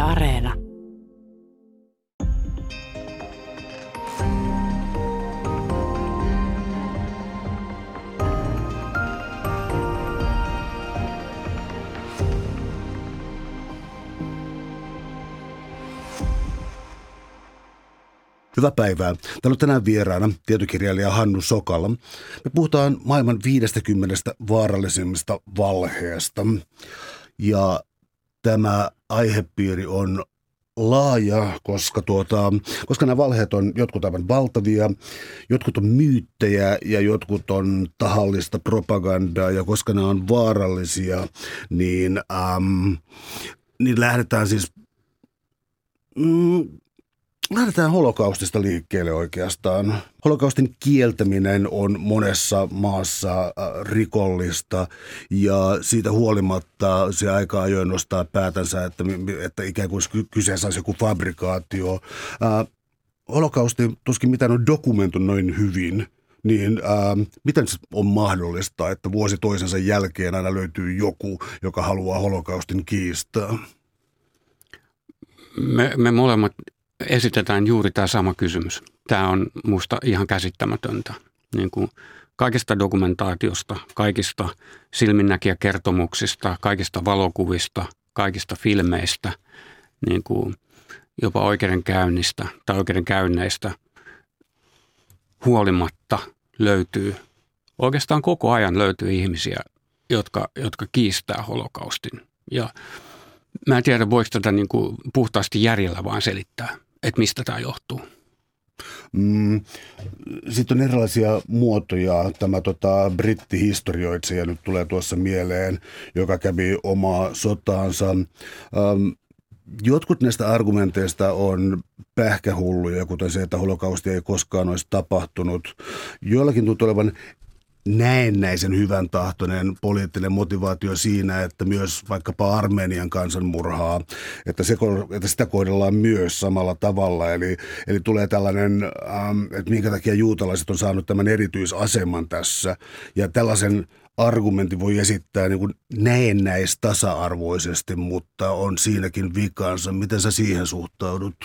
Areena. Hyvää päivää. Täällä on tänään vieraana tietokirjailija Hannu Sokala. Me puhutaan maailman 50 vaarallisimmista valheesta. Ja tämä aihepiiri on laaja, koska nämä valheet on jotkut aivan valtavia, jotkut on myyttejä ja jotkut on tahallista propagandaa. Ja koska nämä on vaarallisia, niin lähdetään siis... Lähdetään holokaustista liikkeelle oikeastaan. Holokaustin kieltäminen on monessa maassa rikollista ja siitä huolimatta se aika ajoin nostaa päätänsä, että ikään kuin kyseessä olisi joku fabrikaatio. Holokausti tuskin mitään on dokumentoitu noin hyvin. Niin miten se on mahdollista, että vuosi toisensa jälkeen aina löytyy joku, joka haluaa holokaustin kiistää? Me molemmat esitetään juuri tämä sama kysymys. Tämä on musta ihan käsittämätöntä. Niin kuin kaikista dokumentaatiosta, kaikista silminnäkijäkertomuksista, kaikista valokuvista, kaikista filmeistä, niin kuin jopa oikeudenkäynnistä tai oikeudenkäynneistä huolimatta löytyy, oikeastaan koko ajan löytyy ihmisiä, jotka kiistää holokaustin. Ja mä en tiedä, voiko tätä niin kuin puhtaasti järjellä vaan selittää, että mistä tämä johtuu. Sitten on erilaisia muotoja. Tämä brittihistorioitsija nyt tulee tuossa mieleen, joka kävi omaa sotaansa. Jotkut näistä argumenteista on pähkähulluja, kuten se, että holokausti ei koskaan olisi tapahtunut. Joillakin tuntuu olevan näennäisen hyvän tahtoinen poliittinen motivaatio siinä, että myös vaikkapa Armenian kansanmurhaa, että sitä kohdellaan myös samalla tavalla. Eli tulee tällainen, että minkä takia juutalaiset on saanut tämän erityisaseman tässä. Ja tällaisen argumentin voi esittää niin kuin näennäistasa-arvoisesti, mutta on siinäkin vikansa. Miten sä siihen suhtaudut?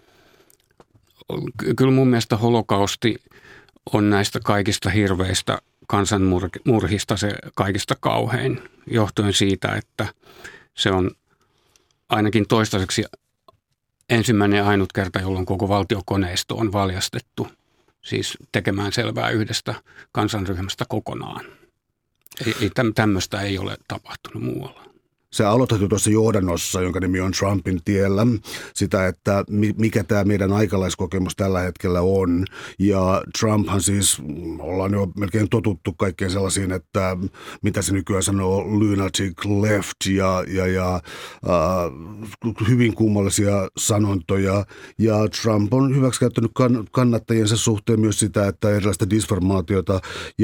Kyllä mun mielestä holokausti on näistä kaikista hirveistä kansanmurhista se kaikista kauhein, johtuen siitä, että se on ainakin toistaiseksi ensimmäinen ja ainut kerta, jolloin koko valtiokoneisto on valjastettu, siis tekemään selvää yhdestä kansanryhmästä kokonaan. Tämmöistä ei ole tapahtunut muualla. Sä aloitat jo tuossa johdannossa, jonka nimi on Trumpin tiellä, sitä, että mikä tämä meidän aikalaiskokemus tällä hetkellä on. Ja Trumphan siis, ollaan jo melkein totuttu kaikkeen sellaisiin, että mitä se nykyään sanoo, lunatic left ja hyvin kummallisia sanontoja. Ja Trump on hyväksikäyttänyt kannattajiensa suhteen myös sitä, että erilaista disformaatiota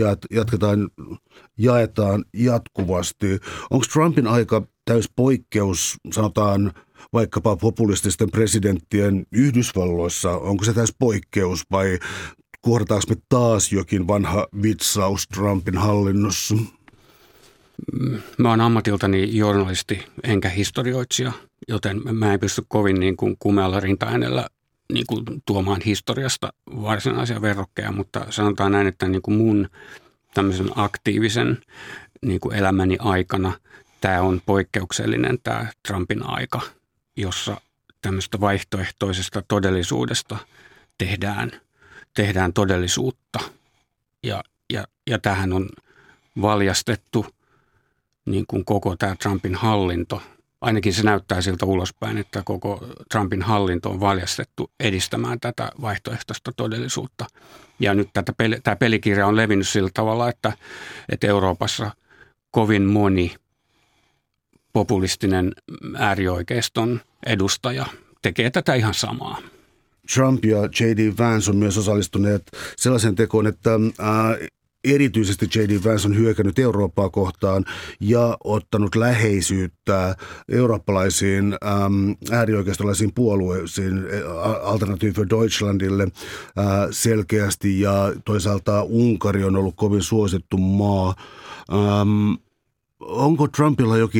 jaetaan jatkuvasti. Onko Trumpin aika täys poikkeus, sanotaan vaikkapa populististen presidenttien Yhdysvalloissa? Onko se täys poikkeus vai kohdataanko me taas jokin vanha vitsaus Trumpin hallinnossa? Mä oon ammatiltani journalisti enkä historioitsija, joten mä en pysty kovin niin kuin kumealla rintaäänellä niin kuin tuomaan historiasta varsinaisia verrokkeja, mutta sanotaan näin, että niin kuin mun tämmöisen aktiivisen niin kuin elämäni aikana tämä on poikkeuksellinen tämä Trumpin aika, jossa tämmöistä vaihtoehtoisesta todellisuudesta tehdään todellisuutta. Ja tähän on valjastettu niin kuin koko tämä Trumpin hallinto. Ainakin se näyttää siltä ulospäin, että koko Trumpin hallinto on valjastettu edistämään tätä vaihtoehtoista todellisuutta. Ja nyt tämä pelikirja on levinnyt sillä tavalla, että Euroopassa kovin moni populistinen äärioikeiston edustaja tekee tätä ihan samaa. Trump ja J.D. Vance on myös osallistuneet sellaisen tekoon, että erityisesti J.D. Vance on hyökännyt Eurooppaa kohtaan ja ottanut läheisyyttä eurooppalaisiin äärioikeistolaisiin puolueisiin, Alternative für Deutschlandille selkeästi, ja toisaalta Unkari on ollut kovin suosittu maa. Onko Trumpilla jokin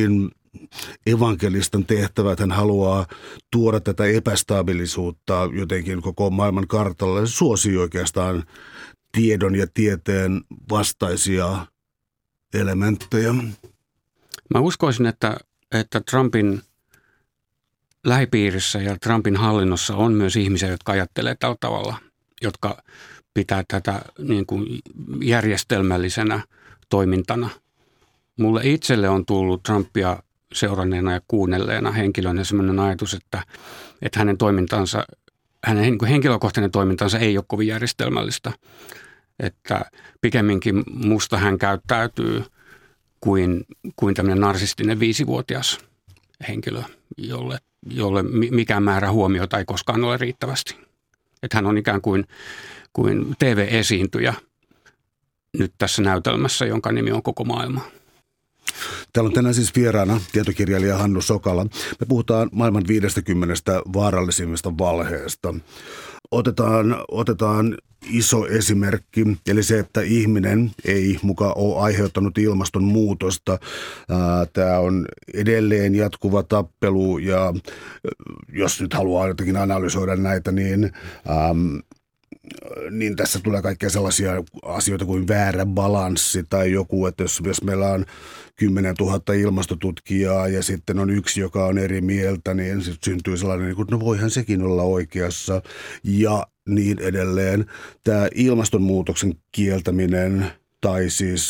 evankelistan tehtävät. Hän haluaa tuoda tätä epästabiilisuutta jotenkin koko maailman kartalle. Se suosii oikeastaan tiedon ja tieteen vastaisia elementtejä. Mä uskoisin, että Trumpin lähipiirissä ja Trumpin hallinnossa on myös ihmisiä, jotka ajattelee tällä tavalla, jotka pitää tätä niin kuin järjestelmällisenä toimintana. Mulle itselle on tullut Trumpia seuranneena ja kuunnelleena henkilönä sellainen ajatus, että hänen toimintansa, hänen niin kuin henkilökohtainen toimintansa ei ole kovin järjestelmällistä. Että pikemminkin musta hän käyttäytyy kuin tämmöinen narsistinen 5-vuotias henkilö, jolle mikään määrä huomiota ei koskaan ole riittävästi. Että hän on ikään kuin TV-esiintyjä nyt tässä näytelmässä, jonka nimi on Koko maailma. Täällä on tänään siis vieraana tietokirjailija Hannu Sokala. Me puhutaan maailman 50 vaarallisimmista valheesta. Otetaan iso esimerkki, eli se, että ihminen ei muka ole aiheuttanut ilmastonmuutosta. Tämä on edelleen jatkuva tappelu, ja jos nyt haluaa jotenkin analysoida näitä, niin tässä tulee kaikkea sellaisia asioita kuin väärä balanssi tai joku, että jos meillä on 10 000 ilmastotutkijaa ja sitten on yksi, joka on eri mieltä, niin sitten syntyy sellainen, niin kuin, no voihan sekin olla oikeassa ja niin edelleen. Tämä ilmastonmuutoksen kieltäminen tai siis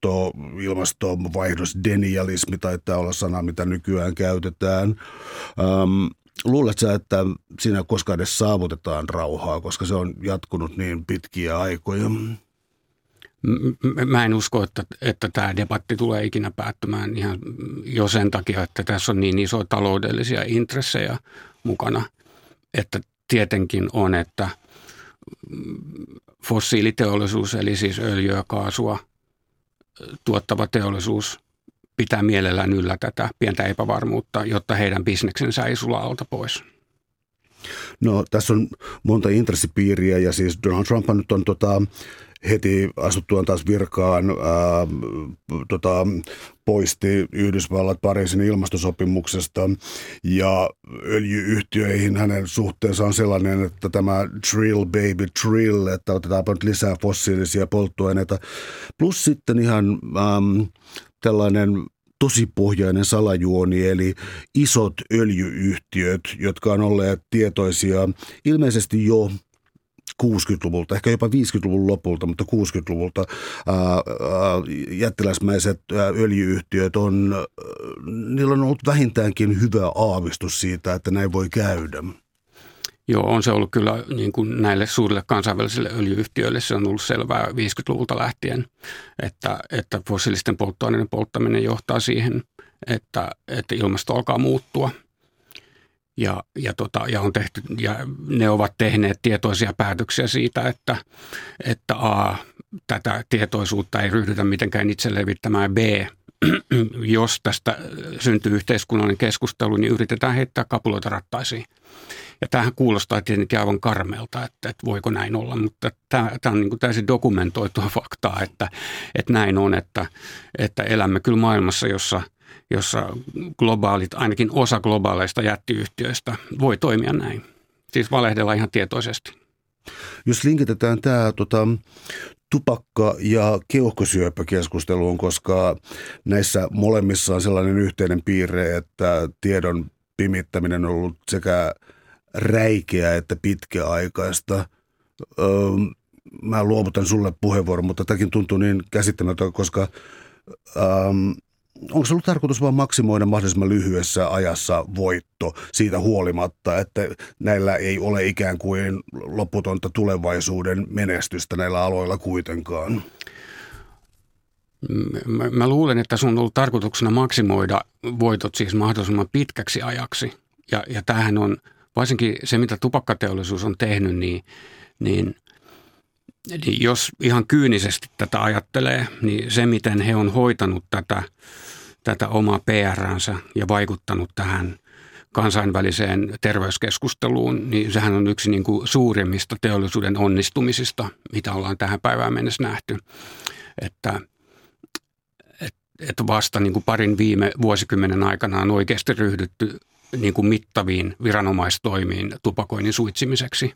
ilmastonvaihdosdenialismi taitaa olla sana, mitä nykyään käytetään. Luuletko sä, että siinä koskaan edes saavutetaan rauhaa, koska se on jatkunut niin pitkiä aikoja? Mä en usko, että tämä debatti tulee ikinä päättymään ihan jo sen takia, että tässä on niin isoja taloudellisia intressejä mukana, että tietenkin on, että fossiiliteollisuus, eli siis öljyä ja kaasua tuottava teollisuus pitää mielellään yllä tätä pientä epävarmuutta, jotta heidän bisneksensä ei sula alta pois. No tässä on monta intressipiiriä ja siis Donald Trump nyt on heti astuttuaan taas virkaan poisti Yhdysvallat Pariisin ilmastosopimuksesta ja öljy-yhtiöihin hänen suhteensa on sellainen, että tämä drill baby drill, että otetaanpa nyt lisää fossiilisia polttoaineita, plus sitten ihan tällainen tosipohjainen salajuoni, eli isot öljy-yhtiöt, jotka on olleet tietoisia ilmeisesti jo 60-luvulta, ehkä jopa 50-luvun lopulta, mutta 60-luvulta jättiläismäiset öljy-yhtiöt niillä on ollut vähintäänkin hyvä aavistus siitä, että näin voi käydä. Joo, on se ollut kyllä niin kuin näille suurille kansainvälisille öljy-yhtiöille, se on ollut selvää 50-luvulta lähtien, että fossiilisten polttoaineiden polttaminen johtaa siihen, että ilmasto alkaa muuttua. Ja on tehty, ja ne ovat tehneet tietoisia päätöksiä siitä, että A, tätä tietoisuutta ei ryhdytä mitenkään itse levittämään, B, jos tästä syntyy yhteiskunnallinen keskustelu, niin yritetään heittää kapuloita rattaisiin. Ja tämähän kuulostaa tietenkin aivan karmeelta, että voiko näin olla, mutta tämä on niin kuin täysin dokumentoitua faktaa, että näin on, että elämme kyllä maailmassa, jossa globaalit, ainakin osa globaaleista jättiyhtiöistä voi toimia näin. Siis valehdella ihan tietoisesti. Jos linkitetään tämä tupakka- ja keuhkosyöpäkeskusteluun, koska näissä molemmissa on sellainen yhteinen piirre, että tiedon pimittäminen on ollut sekä räikeä että pitkäaikaista. Mä luovutan sulle puheenvuoron, mutta tämäkin tuntuu niin käsittämätöntä, koska onko se ollut tarkoitus vaan maksimoida mahdollisimman lyhyessä ajassa voitto siitä huolimatta, että näillä ei ole ikään kuin loputonta tulevaisuuden menestystä näillä aloilla kuitenkaan? Mä luulen, että sun on ollut tarkoituksena maksimoida voitot siis mahdollisimman pitkäksi ajaksi. Ja tämähän on varsinkin se, mitä tupakkateollisuus on tehnyt, niin jos ihan kyynisesti tätä ajattelee, niin se, miten he on hoitanut tätä omaa PR-änsä ja vaikuttanut tähän kansainväliseen terveyskeskusteluun, niin sehän on yksi niin kuin suurimmista teollisuuden onnistumisista, mitä ollaan tähän päivään mennessä nähty. Että että vasta niin kuin parin viime vuosikymmenen aikana on oikeasti ryhdytty niin kuin mittaviin viranomaistoimiin tupakoinnin suitsimiseksi.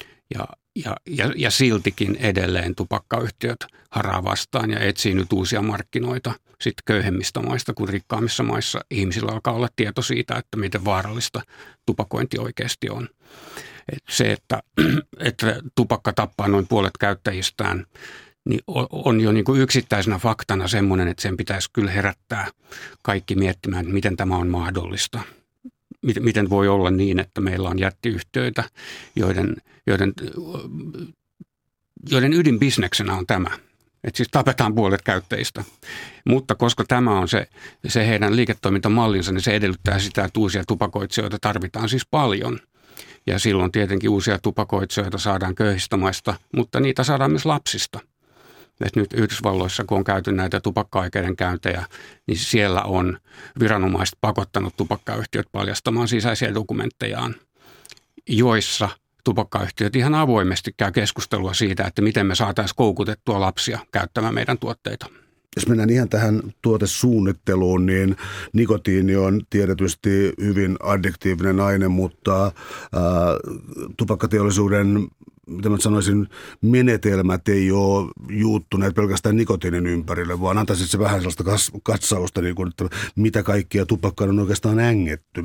Ja siltikin edelleen tupakkayhtiöt haraa vastaan ja etsii nyt uusia markkinoita sitten köyhemmistä maista kuin rikkaammissa maissa. Ihmisillä alkaa olla tieto siitä, että miten vaarallista tupakointi oikeasti on. Se, että tupakka tappaa noin puolet käyttäjistään, niin on jo niin kuin yksittäisenä faktana semmoinen, että sen pitäisi kyllä herättää kaikki miettimään, että miten tämä on mahdollista. Miten voi olla niin, että meillä on jättiyhtiöitä, joiden ydinbisneksenä on tämä. Että siis tapetaan puolet käyttäjistä. Mutta koska tämä on se heidän liiketoimintamallinsa, niin se edellyttää sitä, että uusia tupakoitsijoita tarvitaan siis paljon. Ja silloin tietenkin uusia tupakoitsijoita saadaan köyhistä maista, mutta niitä saadaan myös lapsista. Et nyt Yhdysvalloissa, kun on käyty näitä tupakka-oikeudenkäyntejä, niin siellä on viranomaiset pakottanut tupakkayhtiöt paljastamaan sisäisiä dokumenttejaan, joissa tupakkayhtiöt ihan avoimesti käy keskustelua siitä, että miten me saataisiin koukutettua lapsia käyttämään meidän tuotteita. Jos mennään ihan tähän tuotesuunnitteluun, niin nikotiini on tietysti hyvin addiktiivinen aine, mutta tupakkateollisuuden, mitä mä sanoisin, menetelmät ei ole juuttuneet pelkästään nikotiinin ympärille, vaan antaisit se vähän sellaista katsausta, niin kuin, että mitä kaikkia tupakkaan on oikeastaan ängetty.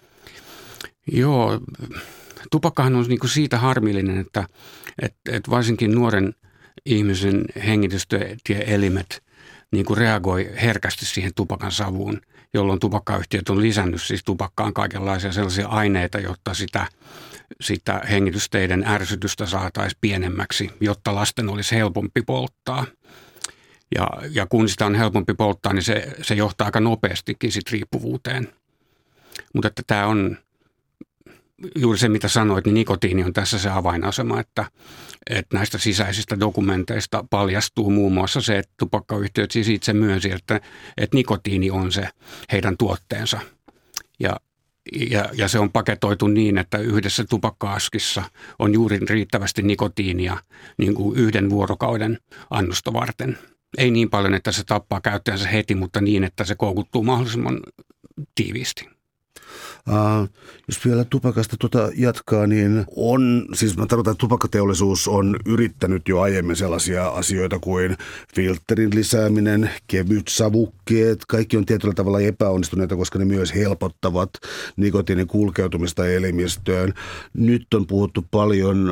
Joo, tupakkahan on niin kuin siitä harmillinen, että varsinkin nuoren ihmisen hengitystieelimet niin kuin reagoi herkästi siihen tupakan savuun, jolloin tupakkayhtiöt on lisännyt siis tupakkaan kaikenlaisia sellaisia aineita, jotta sitä hengitysteiden ärsytystä saataisiin pienemmäksi, jotta lasten olisi helpompi polttaa. Ja kun sitä on helpompi polttaa, niin se johtaa aika nopeastikin sit riippuvuuteen. Mutta että tämä on juuri se, mitä sanoit, niin nikotiini on tässä se avainasema, että näistä sisäisistä dokumenteista paljastuu muun muassa se, että tupakkayhtiöt siis itse myönsi, että nikotiini on se heidän tuotteensa. Ja se on paketoitu niin, että yhdessä tupakka-askissa on juuri riittävästi nikotiinia niin kuin 1 vuorokauden annosta varten. Ei niin paljon, että se tappaa käyttäjänsä heti, mutta niin, että se koukuttuu mahdollisimman tiiviisti. Jos vielä tupakasta jatkaa, niin siis mä tarkoitan, että tupakkateollisuus on yrittänyt jo aiemmin sellaisia asioita kuin filterin lisääminen, kevyt savukkeet. Kaikki on tietyllä tavalla epäonnistuneita, koska ne myös helpottavat nikotiinin kulkeutumista elimistöön. Nyt on puhuttu paljon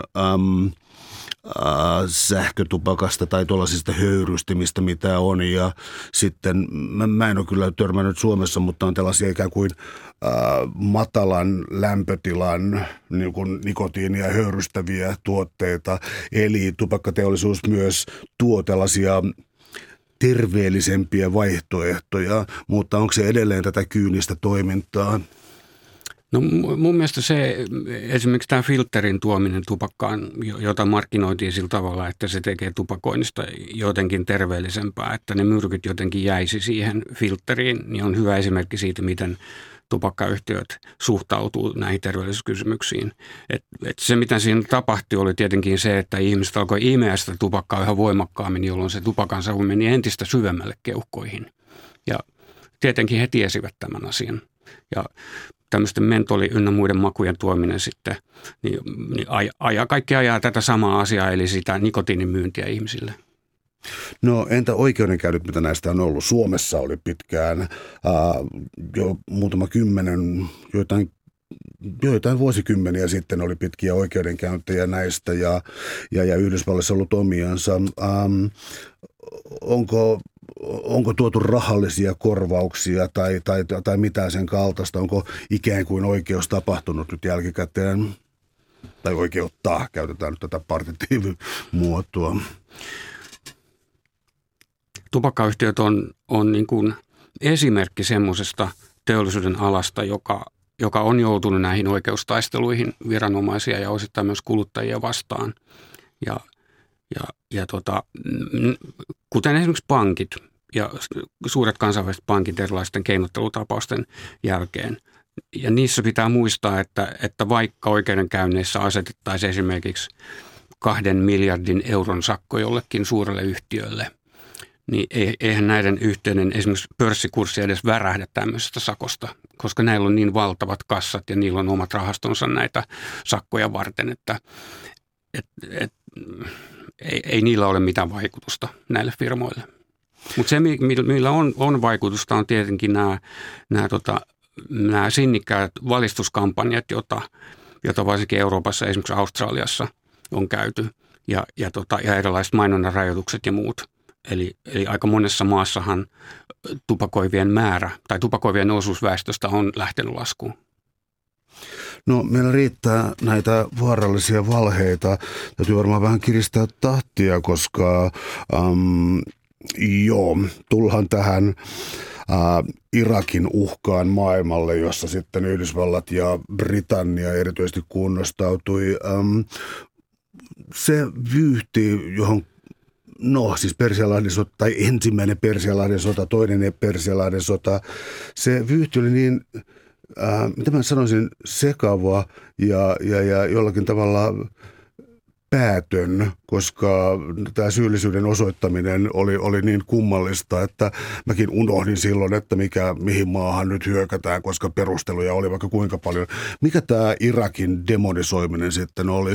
sähkötupakasta tai tuollaisista höyrystimistä, mitä on. Ja sitten mä en ole kyllä törmännyt Suomessa, mutta on tällaisia ikään kuin matalan lämpötilan niin kuin nikotiinia höyrystäviä tuotteita. Eli tupakkateollisuus myös tuo tällaisia terveellisempiä vaihtoehtoja, mutta onko se edelleen tätä kyynistä toimintaa? No mun mielestä se, esimerkiksi tämä filterin tuominen tupakkaan, jota markkinoitiin sillä tavalla, että se tekee tupakoinnista jotenkin terveellisempää, että ne myrkyt jotenkin jäisi siihen filteriin, niin on hyvä esimerkki siitä, miten tupakkayhtiöt suhtautuu näihin terveellisyyskysymyksiin. Et se, mitä siinä tapahtui, oli tietenkin se, että ihmiset alkoi imeä sitä tupakkaa yhä voimakkaammin, jolloin se tupakan savu meni entistä syvemmälle keuhkoihin. Ja tietenkin he tiesivät tämän asian. Ja tämmöisten mentoli ynnä muiden makujen tuominen sitten, niin kaikki ajaa tätä samaa asiaa, eli sitä nikotiinin myyntiä ihmisille. No entä oikeudenkäynnit, mitä näistä on ollut? Suomessa oli pitkään jo muutama joitain vuosikymmeniä sitten oli pitkiä oikeudenkäyntejä näistä ja Yhdysvalloissa ollut omiansa. Onko tuotu rahallisia korvauksia tai mitään sen kaltaista? Onko ikään kuin oikeus tapahtunut nyt jälkikäteen? Tai oikeuttaa, käytetään nyt tätä partitiivimuotoa. Tupakkayhtiöt on niin kuin esimerkki semmoisesta teollisuuden alasta, joka on joutunut näihin oikeustaisteluihin viranomaisia ja osittain myös kuluttajia vastaan. Kuten esimerkiksi pankit ja suuret kansainväliset pankit erilaisten keinottelutapausten jälkeen. Ja niissä pitää muistaa, että vaikka oikeudenkäynneissä asetettaisiin esimerkiksi 2 miljardin euron sakko jollekin suurelle yhtiölle, niin eihän näiden yhteinen esimerkiksi pörssikurssi edes värähdä tämmöisestä sakosta, koska näillä on niin valtavat kassat ja niillä on omat rahastonsa näitä sakkoja varten, että ei niillä ole mitään vaikutusta näille firmoille. Mutta se, millä on vaikutusta, on tietenkin nämä sinnikkäät valistuskampanjat, jota varsinkin Euroopassa, esimerkiksi Australiassa on käyty, ja erilaiset mainonnan rajoitukset ja muut. Eli aika monessa maassahan tupakoivien määrä tai tupakoivien osuus väestöstä on lähtenyt laskuun. No meillä riittää näitä vaarallisia valheita. Täytyy varmaan vähän kiristää tahtia, koska tullaan tähän Irakin uhkaan maailmalle, jossa sitten Yhdysvallat ja Britannia erityisesti kunnostautui. Se vyyhti, johon siis Persianlahden sota tai ensimmäinen Persianlahden sota, toinen Persianlahden sota, se vyyhti oli niin, mitä mä sanoisin, sekava ja jollakin tavalla päätön, koska tämä syyllisyyden osoittaminen oli niin kummallista, että mäkin unohdin silloin, että mihin maahan nyt hyökätään, koska perusteluja oli vaikka kuinka paljon. Mikä tämä Irakin demonisoiminen sitten oli?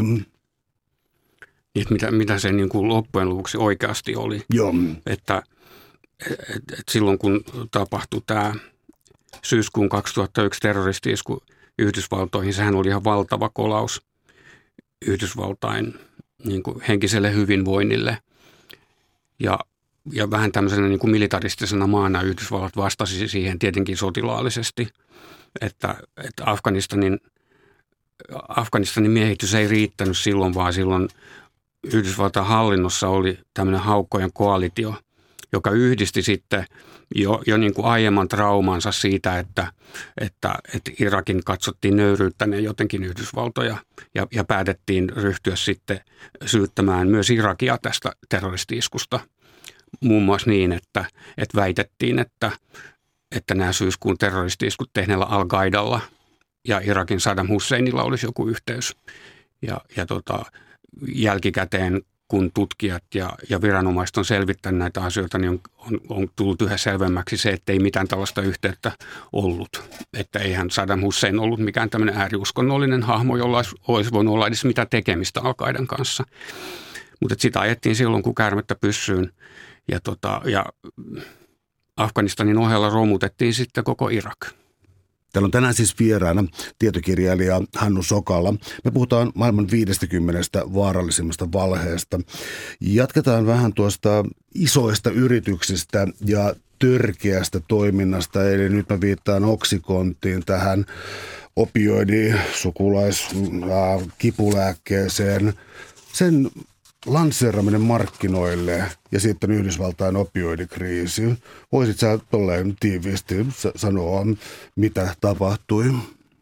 Mitä se niin kuin loppujen lopuksi oikeasti oli. Joo. Että silloin kun tapahtui tämä syyskuun 2001 terroristi-isku Yhdysvaltoihin, sehän oli ihan valtava kolaus Yhdysvaltain niin kuin henkiselle hyvinvoinnille. Ja vähän tämmöisenä niin kuin militaristisena maana Yhdysvallat vastasi siihen tietenkin sotilaallisesti, että Afganistanin miehitys ei riittänyt silloin, vaan silloin Yhdysvaltain hallinnossa oli tämmöinen haukkojen koalitio, joka yhdisti sitten jo niin kuin aiemman traumansa siitä, että Irakin katsottiin nöyryyttäneen jotenkin Yhdysvaltoja ja päätettiin ryhtyä sitten syyttämään myös Irakia tästä terroristi-iskusta. Muun muassa niin, että väitettiin, että nämä syyskuun terroristi-iskut tehneellä Al-Qaidalla ja Irakin Saddam Husseinilla olisi joku yhteys. Ja jälkikäteen, kun tutkijat ja viranomaiset on selvittänyt näitä asioita, niin on tullut yhä selvemmäksi se, että ei mitään tällaista yhteyttä ollut. Että eihän Saddam Hussein ollut mikään tämmöinen ääriuskonnollinen hahmo, jolla olisi voinut olla edes mitään tekemistä Al-Qaidan kanssa. Mutta sitä ajettiin silloin, kun käärmettä pyssyyn. Ja Afganistanin ohella romutettiin sitten koko Irak. Täällä on tänään siis vieraana tietokirjailija Hannu Sokala. Me puhutaan maailman 50 vaarallisimmasta valheesta. Jatketaan vähän tuosta isoista yrityksistä ja törkeästä toiminnasta. Eli nyt mä viittaan Oxyconttiin, tähän opioidisukulaskipulääkkeeseen. Sen lanseeraminen markkinoille ja sitten Yhdysvaltain opioidikriisi. Voisit sä tolleen tiiviisti sanoa, mitä tapahtui?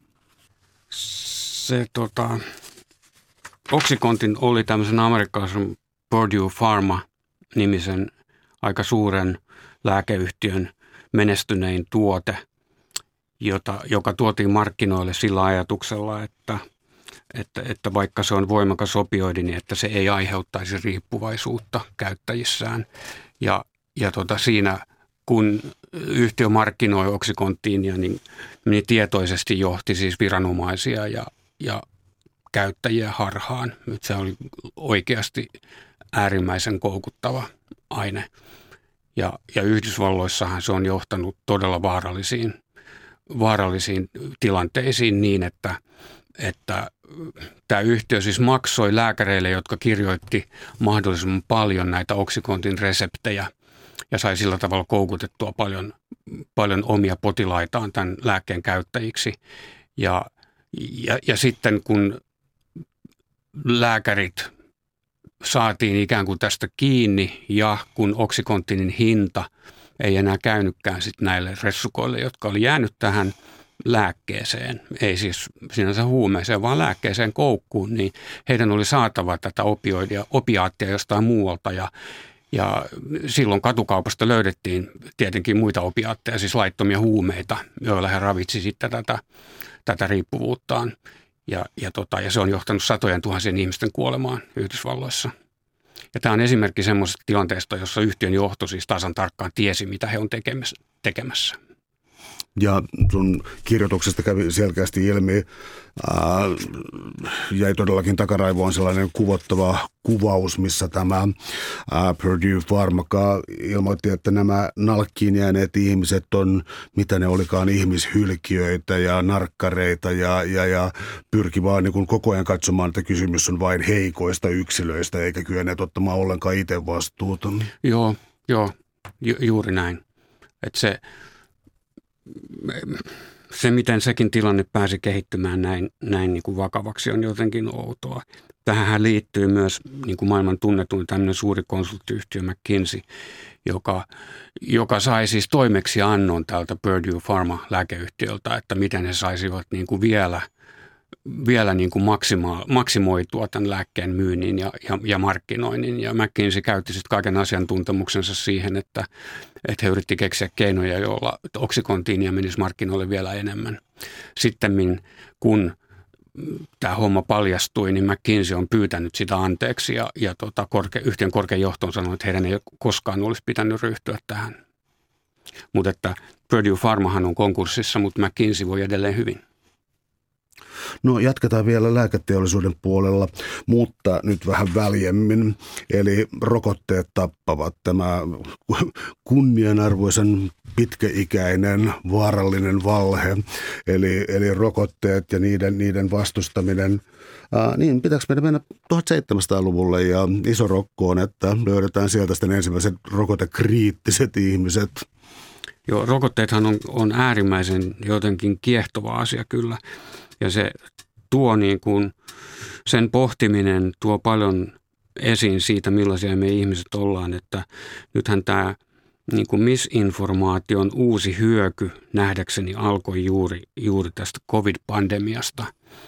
Se Oxycontin oli tämmöisen amerikkalaisen Purdue Pharma-nimisen aika suuren lääkeyhtiön menestynein tuote, joka tuotiin markkinoille sillä ajatuksella, että vaikka se on voimakas opioidi, niin että se ei aiheuttaisi riippuvaisuutta käyttäjissään. Ja siinä, kun yhtiö markkinoi Oxycontinia, niin tietoisesti johti siis viranomaisia ja käyttäjiä harhaan. Nyt se oli oikeasti äärimmäisen koukuttava aine. Ja Yhdysvalloissahan se on johtanut todella vaarallisiin tilanteisiin niin, että tämä yhtiö siis maksoi lääkäreille, jotka kirjoitti mahdollisimman paljon näitä Oxycontin reseptejä ja sai sillä tavalla koukutettua paljon omia potilaitaan tämän lääkkeen käyttäjiksi. Ja sitten kun lääkärit saatiin ikään kuin tästä kiinni ja kun Oxycontinin hinta ei enää käynytkään sitten näille ressukoille, jotka oli jäänyt tähän lääkkeeseen, ei siis sinänsä huumeeseen, vaan lääkkeeseen koukkuun, niin heidän oli saatava tätä opiaattia jostain muualta ja silloin katukaupasta löydettiin tietenkin muita opiaatteja, siis laittomia huumeita, joilla he ravitsi sitten tätä riippuvuuttaan ja se on johtanut satojen tuhansien ihmisten kuolemaan Yhdysvalloissa. Ja tämä on esimerkki semmoisesta tilanteesta, jossa yhtiön johto siis tasan tarkkaan tiesi, mitä he on tekemässä. Ja sun kirjoituksesta kävi selkeästi ilmi, jäi todellakin takaraivoon sellainen kuvottava kuvaus, missä tämä Purdue Pharma ilmoitti, että nämä nalkkiin jääneet ihmiset on, mitä ne olikaan, ihmishylkiöitä ja narkkareita ja pyrki vaan niin kuin koko ajan katsomaan, että kysymys on vain heikoista yksilöistä eikä kyenneet ottamaan ollenkaan itse vastuuta. Joo, juuri näin. Että se, miten sekin tilanne pääsi kehittymään näin niin kuin vakavaksi, on jotenkin outoa. Tähän liittyy myös niin kuin maailman tunnetuin tämmöinen suuri konsulttiyhtiö McKinsey, joka sai siis toimeksiannon tältä Purdue Pharma-lääkeyhtiöltä, että miten he saisivat niin kuin vielä niin kuin maksimoitua tämän lääkkeen myynnin ja markkinoinnin. Ja McKinsey käytti sitten kaiken asiantuntemuksensa siihen, että he yritti keksiä keinoja, joilla oksikontiinia menisi markkinoille vielä enemmän. Sittemmin, kun tämä homma paljastui, niin McKinsey on pyytänyt sitä anteeksi ja yhtiön korkein johto on sanonut, että heidän ei koskaan olisi pitänyt ryhtyä tähän. Mutta että Purdue Pharmahan on konkurssissa, mutta McKinsey voi edelleen hyvin. No jatketaan vielä lääketeollisuuden puolella, mutta nyt vähän väljemmin. Eli rokotteet tappavat. Tämä kunnianarvoisen pitkäikäinen vaarallinen valhe. Eli rokotteet ja niiden vastustaminen. Niin pitääkö meidän mennä 1700-luvulle ja Isorokkoon, että löydetään sieltä sitten ensimmäiset rokotekriittiset ihmiset? Joo, rokotteethan on äärimmäisen jotenkin kiehtova asia kyllä. Ja se tuo niin kuin, sen pohtiminen tuo paljon esiin siitä, millaisia me ihmiset ollaan, että nythän tämä niin kuin misinformaation uusi hyöky nähdäkseni alkoi juuri tästä COVID-pandemiasta.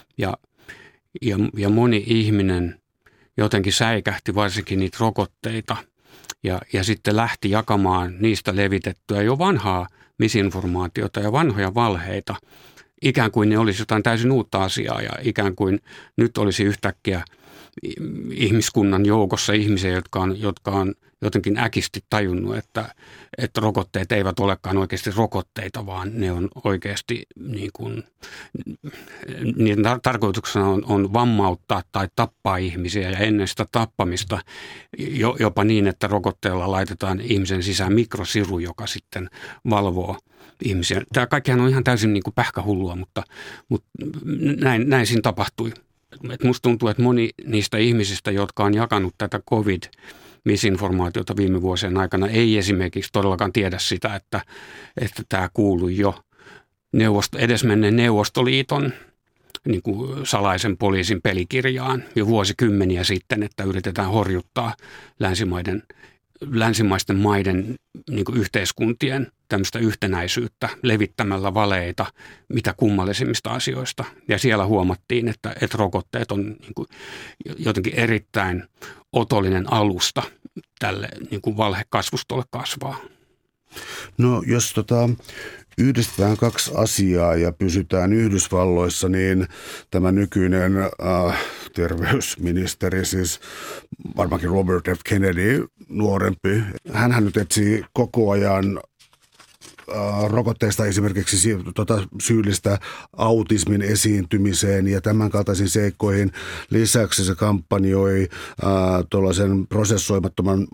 Ja moni ihminen jotenkin säikähti varsinkin niitä rokotteita ja sitten lähti jakamaan niistä levitettyä jo vanhaa misinformaatiota ja vanhoja valheita. Ikään kuin ne olisi jotain täysin uutta asiaa ja ikään kuin nyt olisi yhtäkkiä ihmiskunnan joukossa ihmisiä, jotka on jotenkin äkisti tajunnut, että rokotteet eivät olekaan oikeasti rokotteita, vaan ne on oikeasti niin kuin, niiden tarkoituksena on vammauttaa tai tappaa ihmisiä ja ennen sitä tappamista jopa niin, että rokotteella laitetaan ihmisen sisään mikrosiru, joka sitten valvoo ihmisiä. Tämä kaikkihan on ihan täysin niin kuin pähkähullua, mutta näin siinä tapahtui. Musta tuntuu, että moni niistä ihmisistä, jotka on jakanut tätä COVID-misinformaatiota viime vuosien aikana, ei esimerkiksi todellakaan tiedä sitä, että tämä kuului jo edesmenneen Neuvostoliiton niin kuin salaisen poliisin pelikirjaan jo vuosikymmeniä sitten, että yritetään horjuttaa länsimaisten maiden niin kuin yhteiskuntien tämmöistä yhtenäisyyttä levittämällä valeita mitä kummallisimmista asioista. Ja siellä huomattiin, että rokotteet on niin kuin jotenkin erittäin otollinen alusta tälle niin kuin valhekasvustolle kasvaa. No jos yhdistetään kaksi asiaa ja pysytään Yhdysvalloissa, niin tämä nykyinen terveysministeri, siis varmaankin Robert F. Kennedy, nuorempi, hänhän nyt etsii koko ajan rokotteista esimerkiksi syyllistä autismin esiintymiseen ja tämän kaltaisiin seikkoihin. Lisäksi se kampanjoi tuollaisen prosessoimattoman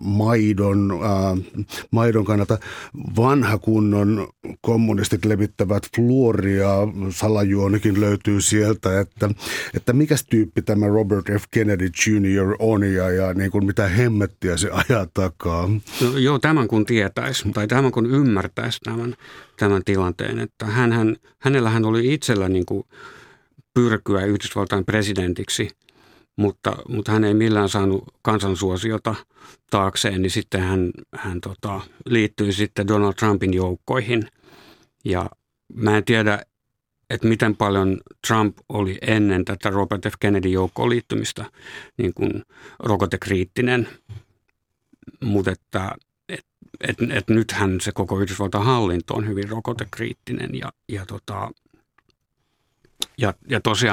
maidon kannalta. Vanha kunnon kommunistit levittävät fluoria, salajuonikin löytyy sieltä, että mikäs tyyppi tämä Robert F. Kennedy Jr. on ja niin kuin mitä hemmettiä se ajaa takaa. No, joo, tämän kun tietäisi tai tämän kun ymmärtäisi tämän tilanteen, että hänellähän oli itsellä niin kuin pyrkyä Yhdysvaltain presidentiksi, mutta hän ei millään saanut kansansuosiota taakseen, niin sitten hän liittyi sitten Donald Trumpin joukkoihin. Ja mä en tiedä, että miten paljon Trump oli ennen tätä Robert F. Kennedy joukkoon liittymistä niin kuin rokotekriittinen, mutta että nythän se koko Yhdysvaltain hallinto on hyvin rokotekriittinen ja tosiaan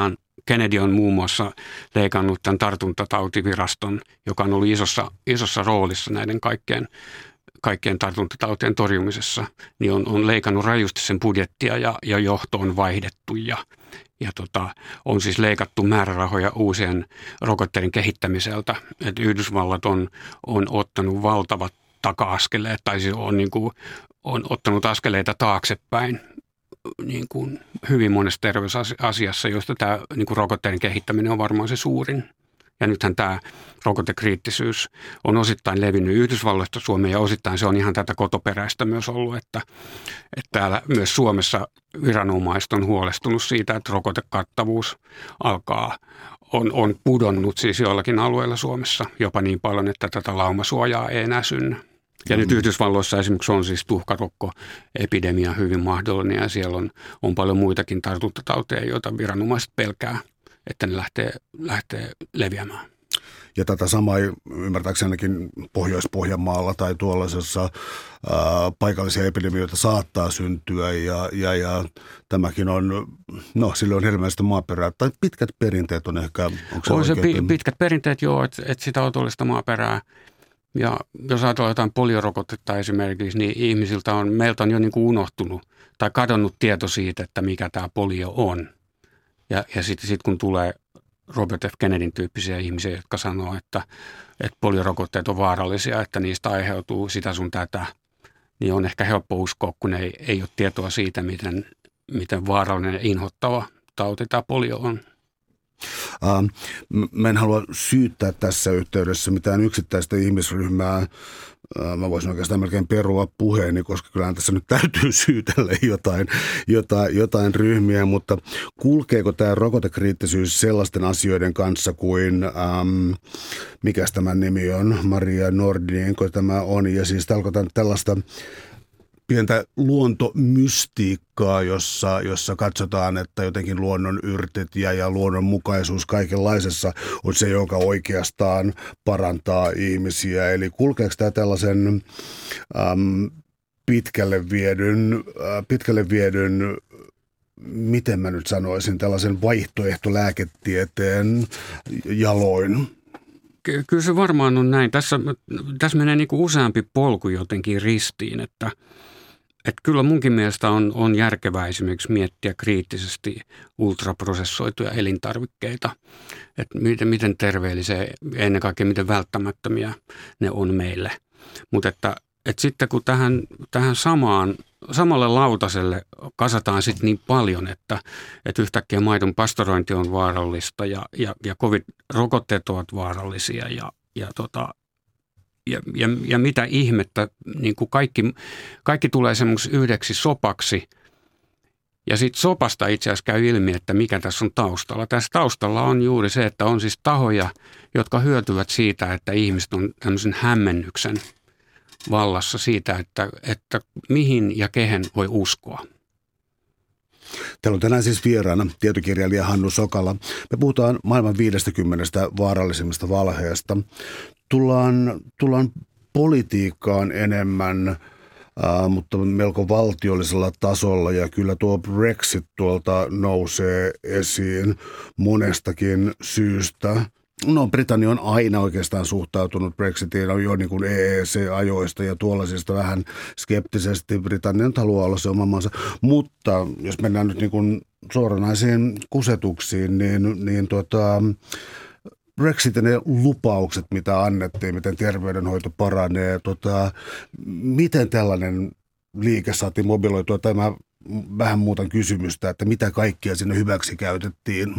Kennedy on muun muassa leikannut tämän tartuntatautiviraston, joka on ollut isossa roolissa näiden kaikkien tartuntatautien torjumisessa, niin on leikannut rajusti sen budjettia ja johto on vaihdettu ja on siis leikattu määrärahoja uusien rokotteiden kehittämiseltä. Et Yhdysvallat on ottanut valtavat taka-askeleet tai siis on ottanut askeleita taaksepäin niin kuin hyvin monessa terveysasiassa, josta tämä niin kuin rokotteiden kehittäminen on varmaan se suurin. Ja nythän tämä rokotekriittisyys on osittain levinnyt Yhdysvalloista Suomeen ja osittain se on ihan tätä kotoperäistä myös ollut, että täällä myös Suomessa viranomaiset on huolestunut siitä, että rokotekattavuus on pudonnut siis joillakin alueilla Suomessa jopa niin paljon, että tätä laumasuojaa ei enää synny. Ja nyt Yhdysvalloissa esimerkiksi on siis tuhkarokkoepidemia hyvin mahdollinen ja siellä on paljon muitakin tartuntatauteja, joita viranomaiset pelkää, että ne lähtee leviämään. Ja tätä samaa ymmärtääksenikin Pohjois-Pohjanmaalla tai tuollaisessa paikallisia epidemioita saattaa syntyä ja tämäkin on, sillä on ilmeisesti maaperää tai pitkät perinteet on ehkä. On se pitkät perinteet, joo, että sitä otollista maaperää. Ja jos ajatellaan jotain poliorokotetta esimerkiksi, niin meiltä on jo niin kuin unohtunut tai kadonnut tieto siitä, että mikä tämä polio on. Ja sitten kun tulee Robert F. Kennedyn tyyppisiä ihmisiä, jotka sanoo, että poliorokotteet on vaarallisia, että niistä aiheutuu sitä sun tätä, niin on ehkä helppo uskoa, kun ei ole tietoa siitä, miten vaarallinen ja inhottava tauti tämä polio on. Mä en halua syyttää tässä yhteydessä mitään yksittäistä ihmisryhmää. Mä voisin oikeastaan melkein perua puheeni, koska kyllähän tässä nyt täytyy syytellä jotain ryhmiä, mutta kulkeeko tämä rokotekriittisyys sellaisten asioiden kanssa kuin, mikäs tämä nimi on, Maria Nordinko tämä on, ja siis tarkoitan tällaista pientä luontomystiikkaa, jossa katsotaan, että jotenkin luonnon yrtit ja luonnonmukaisuus kaikenlaisessa on se, joka oikeastaan parantaa ihmisiä. Eli kulkeeko tämä tällaisen pitkälle viedyn, miten mä nyt sanoisin, tällaisen vaihtoehtolääketieteen jaloin? Kyllä se varmaan on näin. Tässä menee niin kuin useampi polku jotenkin ristiin, että kyllä munkin mielestä on järkevää esimerkiksi miettiä kriittisesti ultraprosessoituja elintarvikkeita, että miten terveellisiä ja ennen kaikkea miten välttämättömiä ne on meille. Mutta että sitten kun tähän samalle lautaselle kasataan sitten niin paljon, että yhtäkkiä maidon pastorointi on vaarallista ja covid-rokotteet ovat vaarallisia ja mitä ihmettä, niin kuin kaikki tulee semmoiksi yhdeksi sopaksi. Ja sitten sopasta itse asiassa käy ilmi, että mikä tässä on taustalla. Tässä taustalla on juuri se, että on siis tahoja, jotka hyötyvät siitä, että ihmiset on tämmöisen hämmennyksen vallassa siitä, että mihin ja kehen voi uskoa. Täällä on tänään siis vieraana tietokirjailija Hannu Sokala. Me puhutaan maailman 50 vaarallisimmasta valheesta. Tullaan politiikkaan enemmän, mutta melko valtiollisella tasolla ja kyllä tuo Brexit tuolta nousee esiin monestakin syystä. No, Britannia on aina oikeastaan suhtautunut Brexitiin jo niin kuin EEC-ajoista ja tuollaisista vähän skeptisesti. Britannia haluaa olla se oma maansa, mutta jos mennään nyt niin kuin suoranaisiin kusetuksiin, niin Brexitin ne lupaukset, mitä annettiin, miten terveydenhoito paranee, miten tällainen liike saatiin mobiloitua, tai mä vähän muutan kysymystä, että mitä kaikkia sinne hyväksi käytettiin?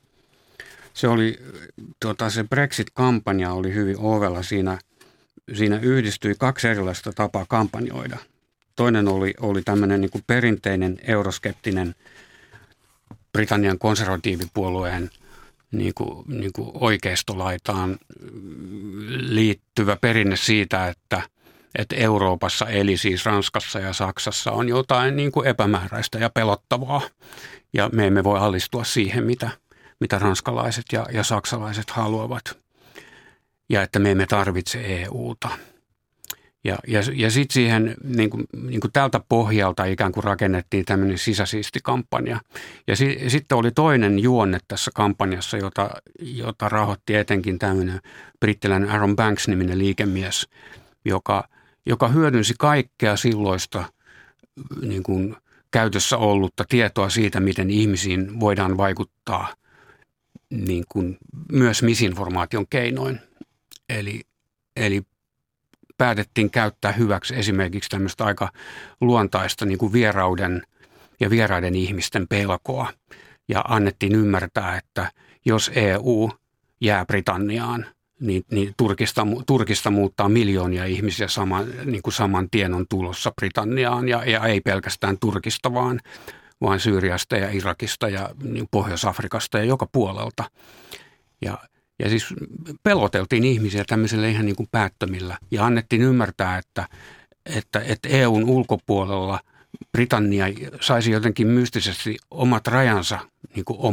Se Brexit-kampanja oli hyvin ovela. Siinä yhdistyi kaksi erilaista tapaa kampanjoida. Toinen oli tämmöinen niin kuin perinteinen euroskeptinen Britannian konservatiivipuolueen niin kuin oikeistolaitaan liittyvä perinne siitä, että Euroopassa eli siis Ranskassa ja Saksassa on jotain niin kuin epämääräistä ja pelottavaa ja me emme voi alistua siihen, mitä ranskalaiset ja saksalaiset haluavat ja että me emme tarvitse EUta. Ja sitten siihen niin kuin tältä pohjalta ikään kuin rakennettiin tämmöinen sisäsiistikampanja. Ja sitten oli toinen juonne tässä kampanjassa, jota rahoitti etenkin tämmöinen brittiläinen Aaron Banks-niminen liikemies, joka hyödynsi kaikkea silloista niin kuin käytössä ollutta tietoa siitä, miten ihmisiin voidaan vaikuttaa niin kuin myös misinformaation keinoin. Eli päätettiin käyttää hyväksi esimerkiksi tämmöistä aika luontaista niin kuin vierauden ja vieraiden ihmisten pelkoa. Ja annettiin ymmärtää, että jos EU jää Britanniaan, niin Turkista muuttaa miljoonia ihmisiä saman tien on tulossa Britanniaan. Ja ei pelkästään Turkista, vaan Syyriasta ja Irakista ja niin Pohjois-Afrikasta ja joka puolelta. Ja siis peloteltiin ihmisiä tämmöisellä ihan niin kuin päättömillä ja annettiin ymmärtää, että EUn ulkopuolella Britannia saisi jotenkin mystisesti omat rajansa niin kuin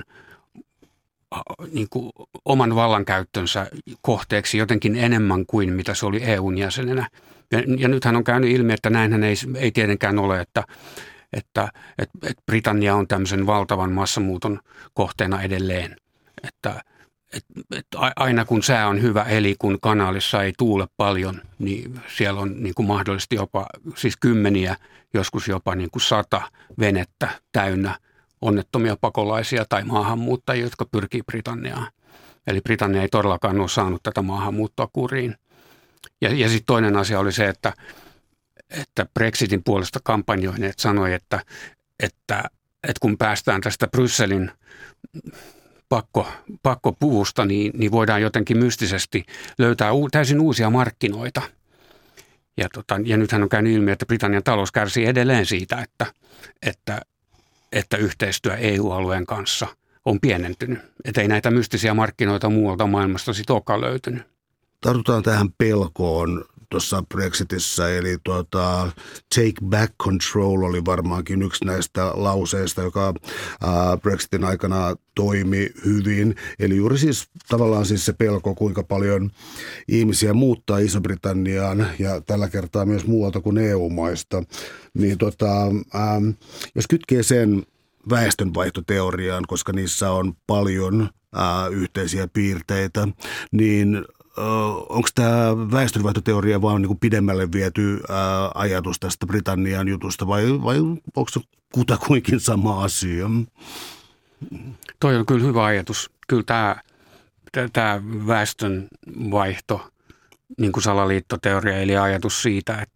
oman vallankäyttönsä kohteeksi jotenkin enemmän kuin mitä se oli EUn jäsenenä. Ja nythän on käynyt ilmi, että näinhän ei tietenkään ole, että Britannia on tämmöisen valtavan massamuuton kohteena edelleen, että aina kun sää on hyvä, eli kun kanaalissa ei tuule paljon, niin siellä on niin kuin mahdollisesti jopa siis kymmeniä, joskus jopa niin kuin 100 venettä täynnä onnettomia pakolaisia tai maahanmuuttajia, jotka pyrkii Britanniaan. Eli Britannia ei todellakaan ole saanut tätä maahanmuuttoa kuriin. Ja sitten toinen asia oli se, että Brexitin puolesta kampanjoineet sanoi, että kun päästään tästä Brysselin pakkopuvusta, niin voidaan jotenkin mystisesti löytää täysin uusia markkinoita. Ja nythän on käynyt ilmi, että Britannian talous kärsii edelleen siitä, että yhteistyö EU-alueen kanssa on pienentynyt. Että ei näitä mystisiä markkinoita muualta maailmasta sit olekaan löytynyt. Tartutaan tähän pelkoon tuossa Brexitissä, eli take back control oli varmaankin yksi näistä lauseista, joka Brexitin aikana toimi hyvin. Eli juuri siis tavallaan siis se pelko, kuinka paljon ihmisiä muuttaa Iso-Britanniaan ja tällä kertaa myös muualta kuin EU-maista. Niin jos kytkee sen väestönvaihtoteoriaan, koska niissä on paljon yhteisiä piirteitä, niin onko tämä väestönvaihtoteoria vaan niin kuin pidemmälle viety ajatus tästä Britannian jutusta vai onko se kutakuinkin sama asia? Toi on kyllä hyvä ajatus. Kyllä tämä väestönvaihto, niin kuin salaliittoteoria, eli ajatus siitä,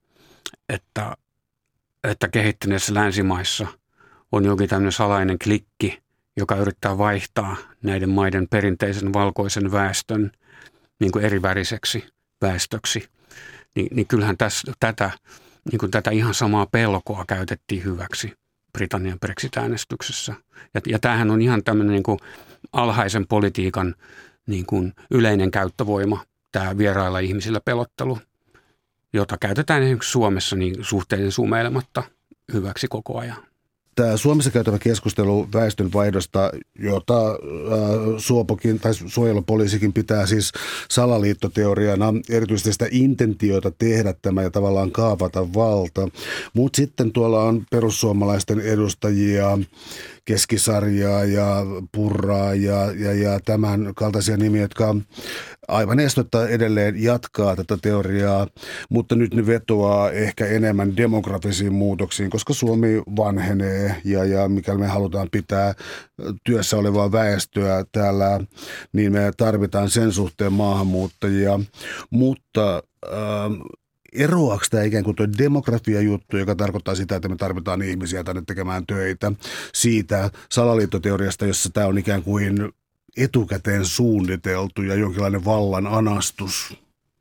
että kehittyneissä länsimaissa on jokin tämmöinen salainen klikki, joka yrittää vaihtaa näiden maiden perinteisen valkoisen väestön niin kuin eriväriseksi väestöksi, niin kyllähän tätä ihan samaa pelkoa käytettiin hyväksi Britannian Brexit-äänestyksessä. Ja tämähän on ihan tämmöinen niin kuin alhaisen politiikan niin kuin yleinen käyttövoima, tämä vierailla ihmisillä pelottelu, jota käytetään esimerkiksi Suomessa niin suhteellisen sumeilematta hyväksi koko ajan. Tämä Suomessa käytävä keskustelu väestönvaihdosta, jota Suopokin tai suojelupoliisikin pitää siis salaliittoteoriana, erityisesti sitä intentiota tehdä tämä ja tavallaan kaavata valta. Mutta sitten tuolla on perussuomalaisten edustajia, Keskisarjaa ja Purraa ja tämän kaltaisia nimiä, jotka aivan estotta edelleen jatkaa tätä teoriaa, mutta nyt ne vetoaa ehkä enemmän demografisiin muutoksiin, koska Suomi vanhenee ja mikäli me halutaan pitää työssä olevaa väestöä täällä, niin me tarvitaan sen suhteen maahanmuuttajia, mutta eroaako tämä ikään kuin tuo demografia-juttu, joka tarkoittaa sitä, että me tarvitaan ihmisiä tänne tekemään töitä, siitä salaliittoteoriasta, jossa tämä on ikään kuin etukäteen suunniteltu ja jonkinlainen vallan anastus?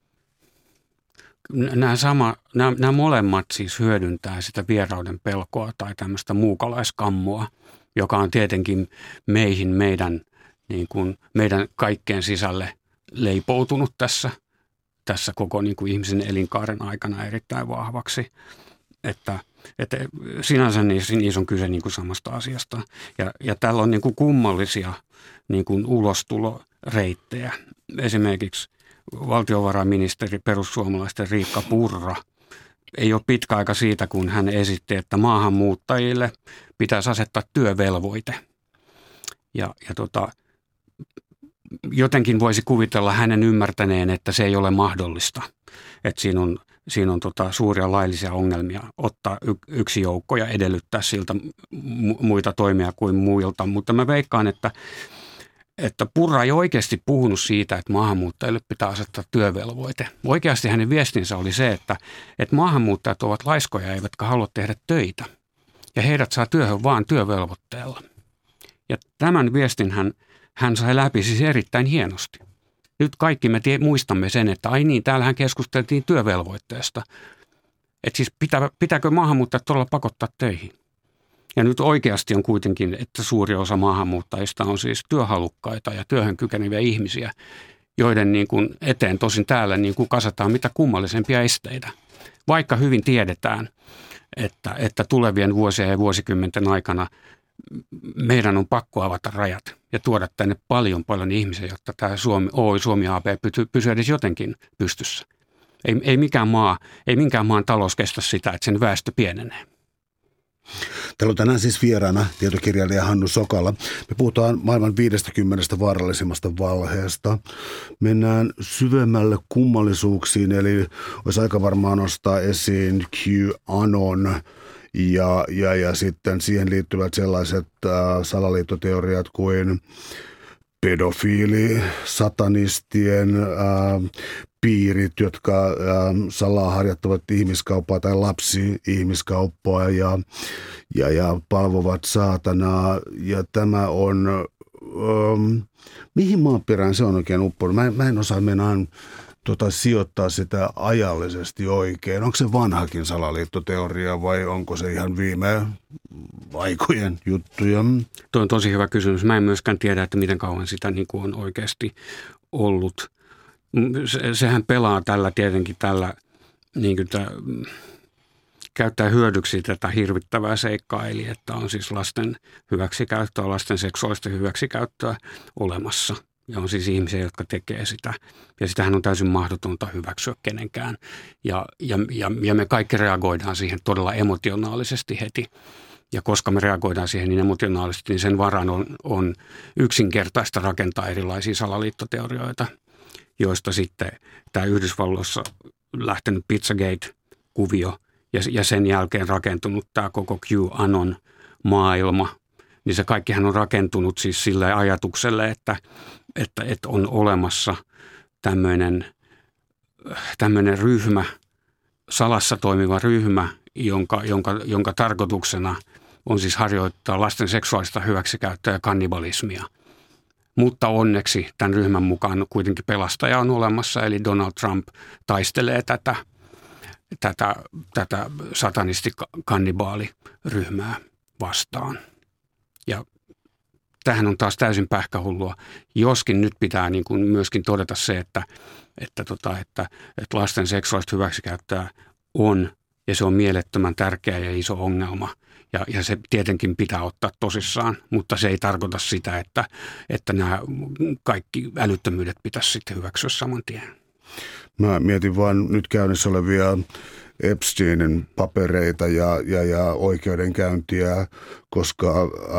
Nämä molemmat siis hyödyntää sitä vierauden pelkoa tai tämmöistä muukalaiskammoa, joka on tietenkin meidän kaikkeen sisälle leipoutunut tässä koko niin kuin ihmisen elinkaaren aikana erittäin vahvaksi, että sinänsä niissä on kyse niin kuin samasta asiasta. Ja täällä on niin kuin kummallisia niin kuin ulostuloreittejä. Esimerkiksi valtiovarainministeri perussuomalaisten Riikka Purra. Ei ole pitkä aika siitä, kun hän esitti, että maahanmuuttajille pitäisi asettaa työvelvoite. Jotenkin voisi kuvitella hänen ymmärtäneen, että se ei ole mahdollista. Että siinä on suuria laillisia ongelmia ottaa yksi joukko ja edellyttää siltä muita toimia kuin muilta. Mutta mä veikkaan, että Purra ei oikeasti puhunut siitä, että maahanmuuttajille pitää asettaa työvelvoite. Oikeasti hänen viestinsä oli se, että maahanmuuttajat ovat laiskoja eivätkä halua tehdä töitä. Ja heidät saa työhön vaan työvelvoitteella. Ja tämän viestin hän sai läpi siis erittäin hienosti. Nyt kaikki me muistamme sen, että ai niin, täällähän keskusteltiin työvelvoitteesta. Että siis pitääkö maahanmuuttajat todella pakottaa töihin? Ja nyt oikeasti on kuitenkin, että suuri osa maahanmuuttajista on siis työhalukkaita ja työhön kykeneviä ihmisiä, joiden niin kuin eteen tosin täällä niin kuin kasataan mitä kummallisempia esteitä. Vaikka hyvin tiedetään, että tulevien vuosien ja vuosikymmenten aikana meidän on pakko avata rajat ja tuoda tänne paljon ihmisiä, jotta tämä Suomi AB pysyy edes jotenkin pystyssä. Ei minkään maan talous kestä sitä, että sen väestö pienenee. Täällä on tänään siis vieraana tietokirjailija Hannu Sokala. Me puhutaan maailman 50 vaarallisimmasta valheesta. Mennään syvemmälle kummallisuuksiin, eli olisi aika varmaan nostaa esiin QAnon ja sitten siihen liittyvät sellaiset salaliittoteoriat kuin pedofiili, satanistien piirit, jotka salaa harjoittavat ihmiskauppaa tai lapsi-ihmiskauppaa ja palvovat saatanaa. Ja tämä on, mihin maaperään se on oikein upponut? Mä en osaa mennä sijoittaa sitä ajallisesti oikein. Onko se vanhakin salaliittoteoria vai onko se ihan viime aikojen juttuja? Tuo on tosi hyvä kysymys. Mä en myöskään tiedä, että miten kauan sitä niin kuin on oikeasti ollut. Sehän pelaa tietenkin tällä niin kuin käyttää hyödyksi tätä hirvittävää seikkaa, eli että on siis lasten hyväksikäyttöä, lasten seksuaalista hyväksikäyttöä olemassa. Ja on siis ihmisiä, jotka tekee sitä. Ja sitähän on täysin mahdotonta hyväksyä kenenkään. Ja me kaikki reagoidaan siihen todella emotionaalisesti heti. Ja koska me reagoidaan siihen niin emotionaalisesti, niin sen varan on yksinkertaista rakentaa erilaisia salaliittoteorioita, joista sitten tämä Yhdysvalloissa lähtenyt Pizzagate-kuvio ja sen jälkeen rakentunut tämä koko QAnon-maailma, niin se kaikkihan on rakentunut siis sillä ajatukselle, että on olemassa tämmöinen ryhmä, salassa toimiva ryhmä, jonka tarkoituksena on siis harjoittaa lasten seksuaalista hyväksikäyttöä ja kannibalismia. Mutta onneksi tämän ryhmän mukaan kuitenkin pelastaja on olemassa, eli Donald Trump taistelee tätä satanisti-kannibaaliryhmää vastaan. Ja tämähän on taas täysin pähkähullua, joskin nyt pitää niin kuin myöskin todeta se, että lasten seksuaalista hyväksikäyttöä on, ja se on mielettömän tärkeä ja iso ongelma. Ja se tietenkin pitää ottaa tosissaan, mutta se ei tarkoita sitä, että nämä kaikki älyttömyydet pitäisi sitten hyväksyä saman tien. Mä mietin vaan nyt käynnissä olevia Epsteinin papereita ja oikeudenkäyntiä, koska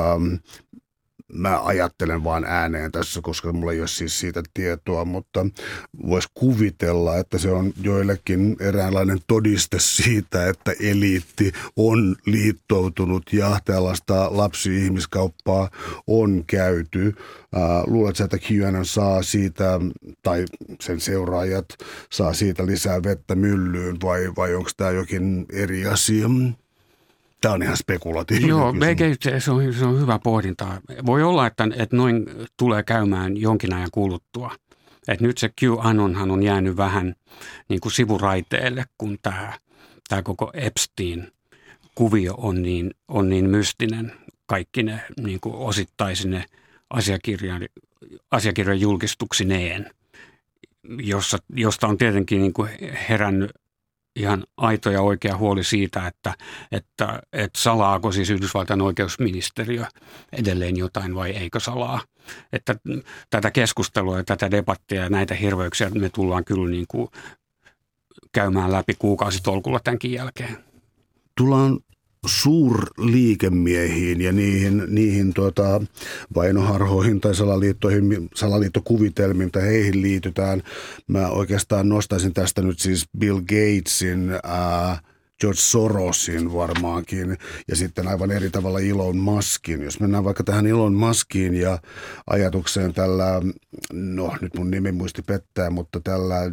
mä ajattelen vaan ääneen tässä, koska mulla ei ole siis siitä tietoa, mutta voisi kuvitella, että se on joillekin eräänlainen todiste siitä, että eliitti on liittoutunut ja tällaista lapsi-ihmiskauppaa on käyty. Luuletko, että QAnon saa siitä, tai sen seuraajat saa siitä lisää vettä myllyyn, vai onko tämä jokin eri asia? Tämä on ihan spekulatiivinen. Joo, se on hyvä pohdinta. Voi olla, että noin tulee käymään jonkin ajan kuluttua. Että nyt se QAnonhan on jäänyt vähän niin kuin sivuraiteelle, kun tämä koko Epstein-kuvio on niin mystinen. Kaikki ne niin kuin osittaisine asiakirjan julkistuksineen, josta on tietenkin niin kuin herännyt ihan aito ja oikea huoli siitä, että salaako siis Yhdysvaltain oikeusministeriö edelleen jotain vai eikö salaa. Että tätä keskustelua ja tätä debattia ja näitä hirveyksiä me tullaan kyllä niin kuin käymään läpi kuukausitolkulla tämänkin jälkeen. Tullaan suurliikemiehiin ja niihin vainoharhoihin tai salaliittokuvitelmiin, tai heihin liitytään. Mä oikeastaan nostaisin tästä nyt siis Bill Gatesin, George Sorosin varmaankin ja sitten aivan eri tavalla Elon Muskin. Jos mennään vaikka tähän Elon Muskiin ja ajatukseen tällä, no nyt mun nimi muisti pettää, mutta tällä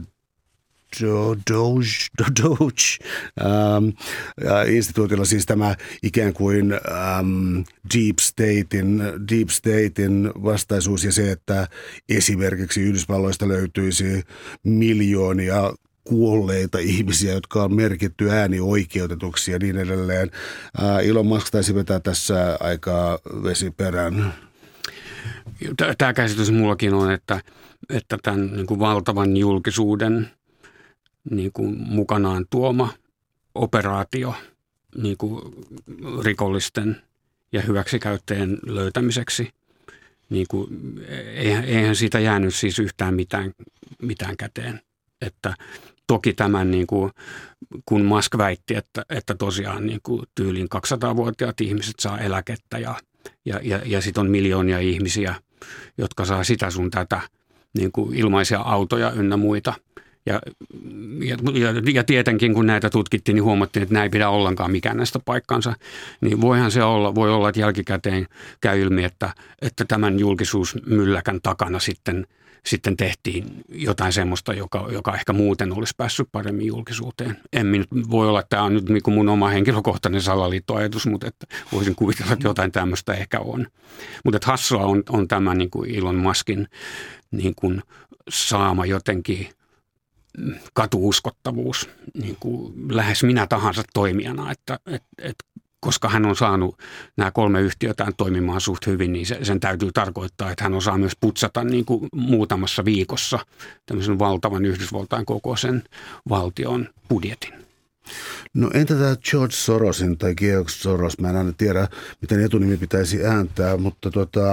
Doge instituutilla siis tämä ikään kuin deep statein vastaisuus ja se, että esimerkiksi Yhdysvalloista löytyisi miljoonia kuolleita ihmisiä, jotka on merkitty äänioikeutetuksi ja niin edelleen. Elon Musk taisi vetää tässä aika vesiperän. Tämä käsitys mullakin on, että tämän niin kuin valtavan julkisuuden niin kuin mukanaan tuoma operaatio niin kuin rikollisten ja hyväksikäyttäjien löytämiseksi, niin kuin, eihän siitä jäänyt siis yhtään mitään käteen. Että toki tämän, niin kuin, kun Musk väitti, että tosiaan niin kuin tyyliin 200-vuotiaat ihmiset saa eläkettä ja sitten on miljoonia ihmisiä, jotka saa sitä sun tätä niin kuin ilmaisia autoja ynnä muita. Ja tietenkin, kun näitä tutkittiin, niin huomattiin, että nämä ei pidä ollenkaan mikään näistä paikkansa. Niin voi olla, että jälkikäteen käy ilmi, että tämän julkisuusmylläkän takana sitten tehtiin jotain semmoista, joka ehkä muuten olisi päässyt paremmin julkisuuteen. Voi olla, että tämä on nyt niin kuin mun oma henkilökohtainen salaliittoajatus, mutta että voisin kuvitella, että jotain tämmöistä ehkä on. Mutta hassua on tämä niin kuin Elon Muskin niin kuin saama jotenkin katuuskottavuus niin kuin lähes minä tahansa toimijana, että koska hän on saanut nämä 3 yhtiötään toimimaan suht hyvin, niin sen täytyy tarkoittaa, että hän osaa myös putsata niin kuin muutamassa viikossa tämmöisen valtavan Yhdysvaltain kokoisen valtion budjetin. No entä tämä George Sorosin tai George Soros, mä en aina tiedä, miten etunimi pitäisi ääntää, mutta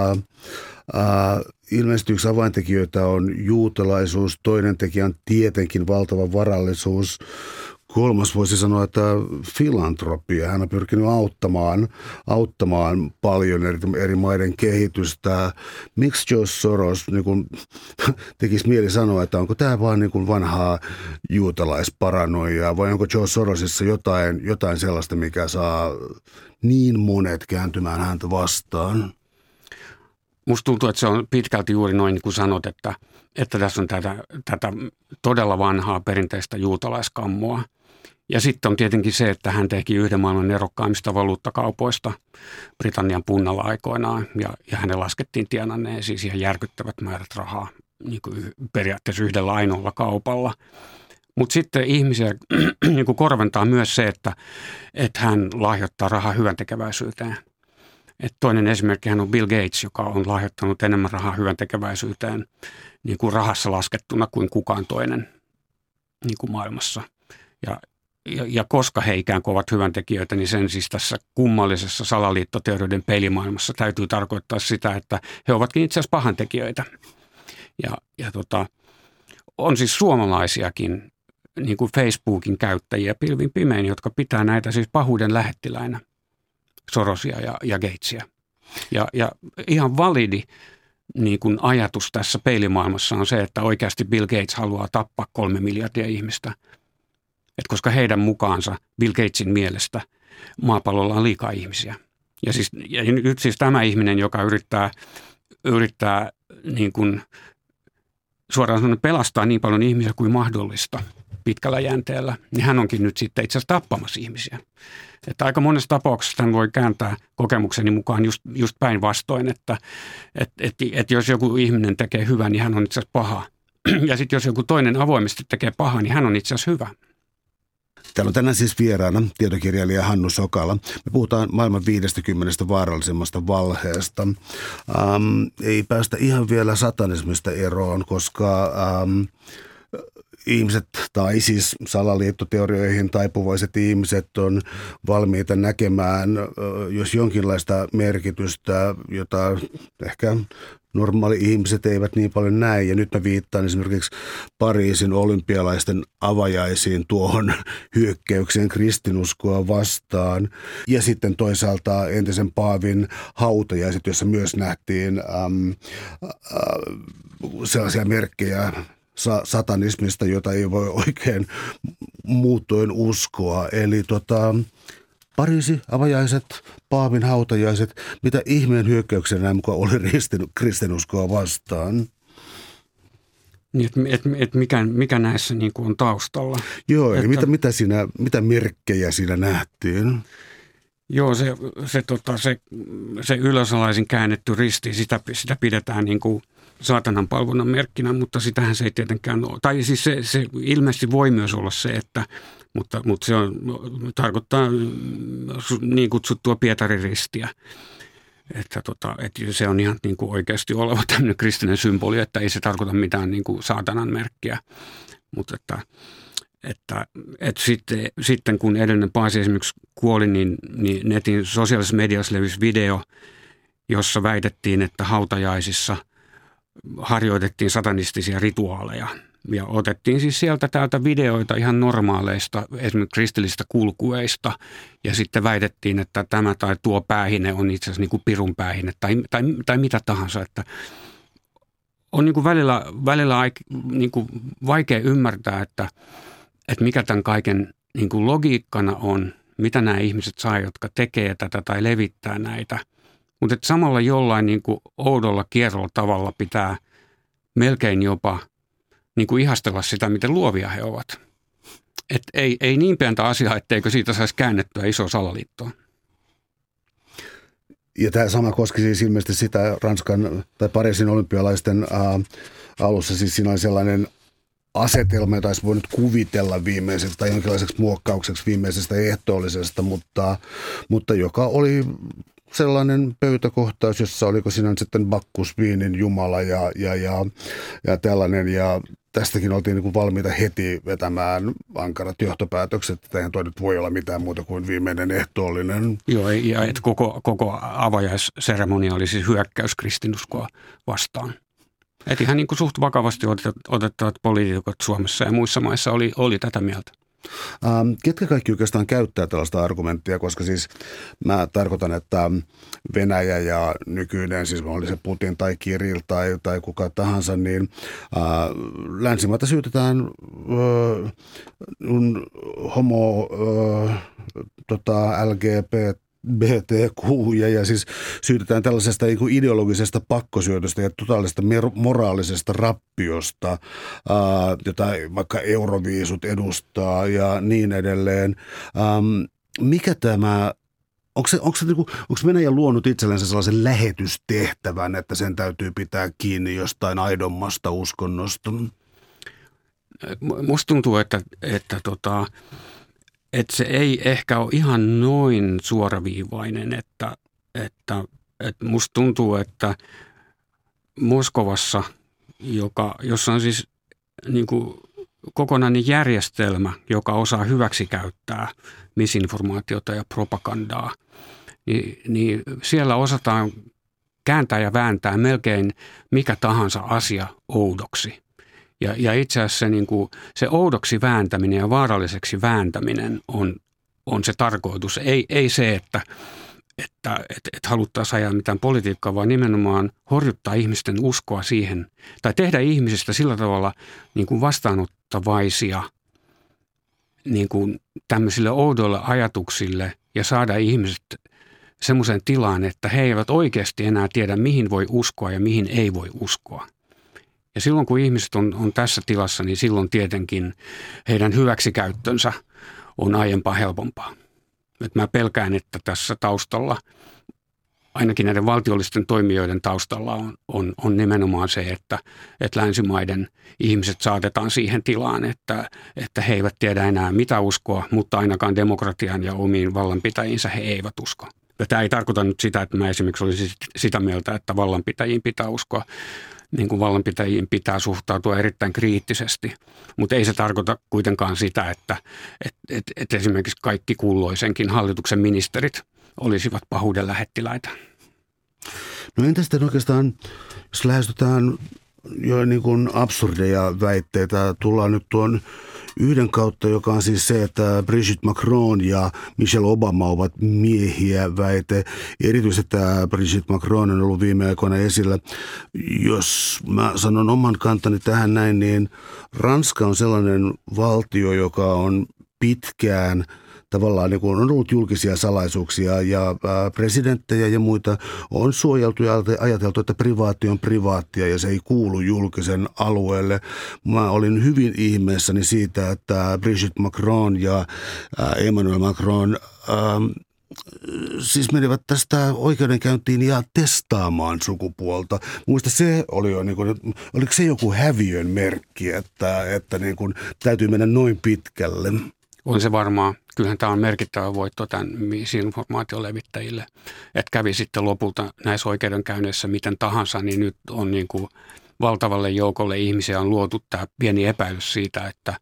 ilmeisesti yksi avaintekijöitä on juutalaisuus, toinen tekijä on tietenkin valtava varallisuus, 3. voisi sanoa, että filantropia. Hän on pyrkinyt auttamaan paljon eri maiden kehitystä. Miksi George Soros niin kun, tekisi mieli sanoa, että onko tämä vaan niin kun vanhaa juutalaisparanoijaa vai onko George Sorosissa jotain sellaista, mikä saa niin monet kääntymään häntä vastaan? Musta tuntuu, että se on pitkälti juuri noin niin kuin sanot, että tässä on tätä todella vanhaa perinteistä juutalaiskammoa. Ja sitten on tietenkin se, että hän teki yhden maailman erokkaimmista valuuttakaupoista Britannian punnalla aikoinaan. Ja hänen laskettiin tienanneen siis ihan järkyttävät määrät rahaa niin kuin periaatteessa yhdellä ainoalla kaupalla. Mutta sitten ihmisiä niin kuin korventaa myös se, että hän lahjoittaa rahaa hyväntekeväisyyteen. Toinen esimerkki hän on Bill Gates, joka on lahjoittanut enemmän rahaa hyväntekeväisyyteen niin kuin rahassa laskettuna kuin kukaan toinen niin kuin maailmassa. Ja koska he ikään kuin ovat hyväntekijöitä, niin sen siis tässä kummallisessa salaliittoteorioiden pelimaailmassa täytyy tarkoittaa sitä, että he ovatkin itse asiassa pahantekijöitä. Ja on siis suomalaisiakin niin kuin Facebookin käyttäjiä pilvin pimein, jotka pitää näitä siis pahuuden lähettiläinä. Sorosia ja Gatesia. Ja ihan validi niin kuin ajatus tässä peilimaailmassa on se, että oikeasti Bill Gates haluaa tappaa 3 miljardia ihmistä. Et koska heidän mukaansa, Bill Gatesin mielestä, maapallolla on liikaa ihmisiä. Ja nyt siis tämä ihminen, joka yrittää niin kuin suoraan sanoen pelastaa niin paljon ihmisiä kuin mahdollista pitkällä jänteellä, niin hän onkin nyt sitten itse asiassa tappamassa ihmisiä. Että aika monessa tapauksessa hän voi kääntää kokemukseni mukaan just päinvastoin, että jos joku ihminen tekee hyvää, niin hän on itse asiassa paha. Ja sitten jos joku toinen avoimesti tekee pahaa, niin hän on itse asiassa hyvä. Täällä on tänään siis vieraana tietokirjailija Hannu Sokala. Me puhutaan maailman 50 vaarallisimmasta valheesta. Ei päästä ihan vielä satanismista eroon, koska ihmiset tai siis salaliittoteorioihin taipuvaiset ihmiset on valmiita näkemään, jos jonkinlaista merkitystä, jota ehkä normaali-ihmiset eivät niin paljon näe. Ja nyt mä viittaan esimerkiksi Pariisin olympialaisten avajaisiin, tuohon hyökkäykseen kristinuskoa vastaan. Ja sitten toisaalta entisen paavin hautajaiset, jossa myös nähtiin sellaisia merkkejä satanismista, jota ei voi oikein muutoin uskoa. Eli Pariisi, avajaiset, paavin hautajaiset, mitä ihmeen hyökkäyksen nämä mukaan oli kristinuskoa vastaan? Niin, mikä näissä niin kuin on taustalla? Joo, eli mitä merkkejä siinä nähtiin? Joo, se ylösalaisin käännetty risti, sitä pidetään niin kuin saatanan palvonnan merkkinä, mutta sitähän se ei tietenkään ole. Tai siis se ilmeisesti voi myös olla se, että mutta se tarkoittaa niin kutsuttua Pietarin ristiä. Että se on ihan niin kuin oikeasti oleva tämmöinen kristillinen symboli, että ei se tarkoita mitään niin kuin saatanan merkkiä. Mutta että sitten kun edellinen paasi esimerkiksi kuoli, niin netin sosiaalisessa mediassa levisi video, jossa väitettiin, että hautajaisissa harjoitettiin satanistisia rituaaleja. Ja otettiin siis sieltä täältä videoita ihan normaaleista, esimerkiksi kristillisistä kulkueista, ja sitten väitettiin, että tämä tai tuo päähine on itse asiassa niin kuin pirun päähine tai mitä tahansa. Että on niin kuin välillä niin kuin vaikea ymmärtää, että mikä tämän kaiken niin kuin logiikkana on, mitä nämä ihmiset saa, jotka tekee tätä tai levittää näitä. Mutta samalla jollain niin kuin oudolla kierrolla tavalla pitää melkein jopa niin kuin ihastella sitä, miten luovia he ovat. Et ei niin pientä asiaa, etteikö siitä saisi käännettyä isoa salaliittoa. Ja tämä sama koski siis ilmeisesti sitä Ranskan tai Pariisin olympialaisten alussa. Siis siinä oli sellainen asetelma, jota olisi voinut kuvitella viimeiseksi tai jonkinlaiseksi muokkaukseksi viimeisestä ehtoollisesta, mutta joka oli sellainen pöytäkohtaus, jossa oliko siinä sitten Bakkus, Viinin Jumala ja tällainen. Ja tästäkin oltiin niin kuin valmiita heti vetämään ankarat johtopäätökset, että eihän toi nyt voi olla mitään muuta kuin viimeinen ehtoollinen. Joo, ja että koko avajaisseremonia oli siis hyökkäys kristinuskoa vastaan. Että ihan niin kuin suht vakavasti otettavat poliitikot Suomessa ja muissa maissa oli tätä mieltä. Ketkä kaikki oikeastaan käyttää tällaista argumenttia, koska siis mä tarkoitan, että Venäjä ja nykyinen, siis oli se Putin tai Kirill tai kuka tahansa, niin länsimaita syytetään homo, LGBTQ ja siis syytetään tällaisesta ideologisesta pakkosyötöstä ja totaalisesta moraalisesta rappiosta, jota vaikka euroviisut edustaa ja niin edelleen. Mikä tämä, onko Venäjä luonut itsellensä sellaisen lähetystehtävän, että sen täytyy pitää kiinni jostain aidommasta uskonnosta? Musta tuntuu, että se ei ehkä ole ihan noin suoraviivainen, että musta tuntuu, että Moskovassa, jossa on siis niin kuin kokonainen järjestelmä, joka osaa hyväksikäyttää misinformaatiota ja propagandaa, niin siellä osataan kääntää ja vääntää melkein mikä tahansa asia oudoksi. Ja itse asiassa se oudoksi vääntäminen ja vaaralliseksi vääntäminen on se tarkoitus. Ei se, että haluttaisiin ajaa mitään politiikkaa, vaan nimenomaan horjuttaa ihmisten uskoa siihen tai tehdä ihmisistä sillä tavalla niin kuin vastaanottavaisia niin kuin tämmöisille oudoille ajatuksille ja saada ihmiset semmoiseen tilaan, että he eivät oikeasti enää tiedä, mihin voi uskoa ja mihin ei voi uskoa. Ja silloin, kun ihmiset on tässä tilassa, niin silloin tietenkin heidän hyväksikäyttönsä on aiempaa helpompaa. Et mä pelkään, että tässä taustalla, ainakin näiden valtiollisten toimijoiden taustalla on nimenomaan se, että länsimaiden ihmiset saatetaan siihen tilaan, että he eivät tiedä enää mitä uskoa, mutta ainakaan demokratian ja omiin vallanpitäjiinsä he eivät usko. Ja tämä ei tarkoita nyt sitä, että mä esimerkiksi olisin sitä mieltä, että vallanpitäjiin pitää uskoa. niin kuin vallanpitäjiin pitää suhtautua erittäin kriittisesti, mutta ei se tarkoita kuitenkaan sitä, että esimerkiksi kaikki kulloisenkin hallituksen ministerit olisivat pahuuden lähettiläitä. No entä sitten oikeastaan, jos lähestytään jo niin kuin absurdeja väitteitä, tullaan nyt tuon yhden kautta, joka on siis se, että Brigitte Macron ja Michelle Obama ovat miehiä väite. Erityisesti tämä Brigitte Macron on ollut viime aikoina esillä. Jos mä sanon oman kantani tähän näin, niin Ranska on sellainen valtio, joka on pitkään tavallaan niin kun on ollut julkisia salaisuuksia ja presidenttejä ja muita on suojeltu ja ajateltu, että privaatti on privaattia ja se ei kuulu julkisen alueelle. Mä olin hyvin ihmeessäni siitä, että Brigitte Macron ja Emmanuel Macron siis menivät tästä oikeudenkäyntiin ja testaamaan sukupuolta. Muista se oli jo, niin kuin, oliko se joku häviön merkki, että niin kuin, täytyy mennä noin pitkälle? On se varmaan. Kyllähän tämä on merkittävä voitto tämän misinformaation levittäjille. Että kävi sitten lopulta näissä oikeudenkäynneissä miten tahansa, niin nyt on niin kuin valtavalle joukolle ihmisiä on luotu tämä pieni epäilys siitä, että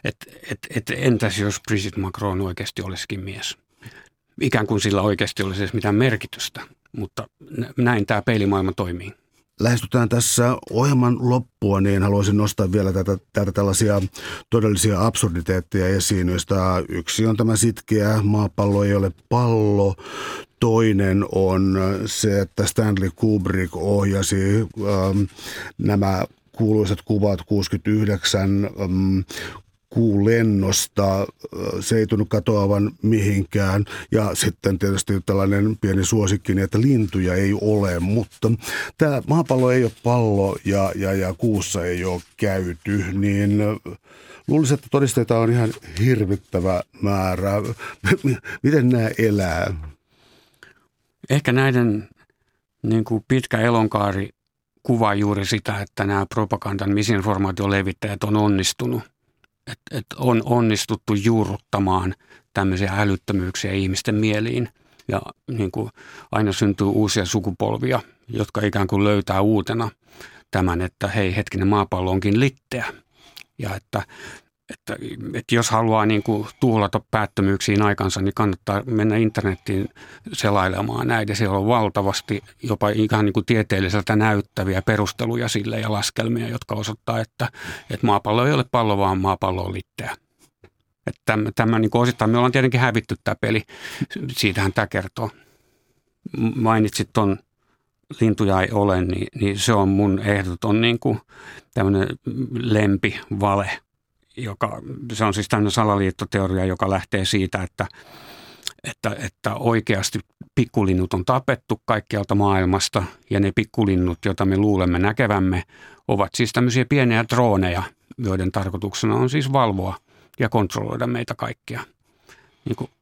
entäs jos Brigitte Macron oikeasti olisikin mies. Ikään kuin sillä oikeasti olisi edes mitään merkitystä, mutta näin tämä peilimaailma toimii. Lähestytään tässä ohjelman loppua, niin haluaisin nostaa vielä täältä tällaisia todellisia absurditeetteja esiin, joista yksi on tämä sitkeä maapallo ei ole pallo. Toinen on se, että Stanley Kubrick ohjasi nämä kuuluisat kuvat 69 kuulennosta, se ei tunnu katoavan mihinkään. Ja sitten tietysti tällainen pieni suosikki, että lintuja ei ole, mutta tämä maapallo ei ole pallo ja kuussa ei ole käyty, niin luulisin, että todisteita on ihan hirvittävä määrä. Miten nämä elää? Ehkä näiden niin kuin pitkä elonkaari kuvaa juuri sitä, että nämä propagandan misinformaation levittäjät on onnistunut. Että on onnistuttu juurruttamaan tämmöisiä älyttömyyksiä ihmisten mieliin ja niin kuin aina syntyy uusia sukupolvia, jotka ikään kuin löytää uutena tämän, että hei hetkinen maapallo onkin litteä ja että jos haluaa niin kuin tuhlata päättömyyksiin aikansa, niin kannattaa mennä internettiin selailemaan näitä. Siellä on valtavasti jopa ihan niin kuin tieteelliseltä näyttäviä perusteluja sille ja laskelmia, jotka osoittaa, että maapallo ei ole pallo, vaan maapallo on litteä. Tämä niin kuin osittain me ollaan tietenkin hävitty tämä peli. Siitähän tämä kertoo. Mainitsit tuon lintuja ei ole, niin se on mun ehdoton niin kuin tämmöinen lempivale. Se on siis tämmöinen salaliittoteoria, joka lähtee siitä, että oikeasti pikkulinnut on tapettu kaikkialta maailmasta ja ne pikkulinnut, joita me luulemme näkevämme, ovat siis tämmöisiä pieniä drooneja, joiden tarkoituksena on siis valvoa ja kontrolloida meitä kaikkia. Niin kuin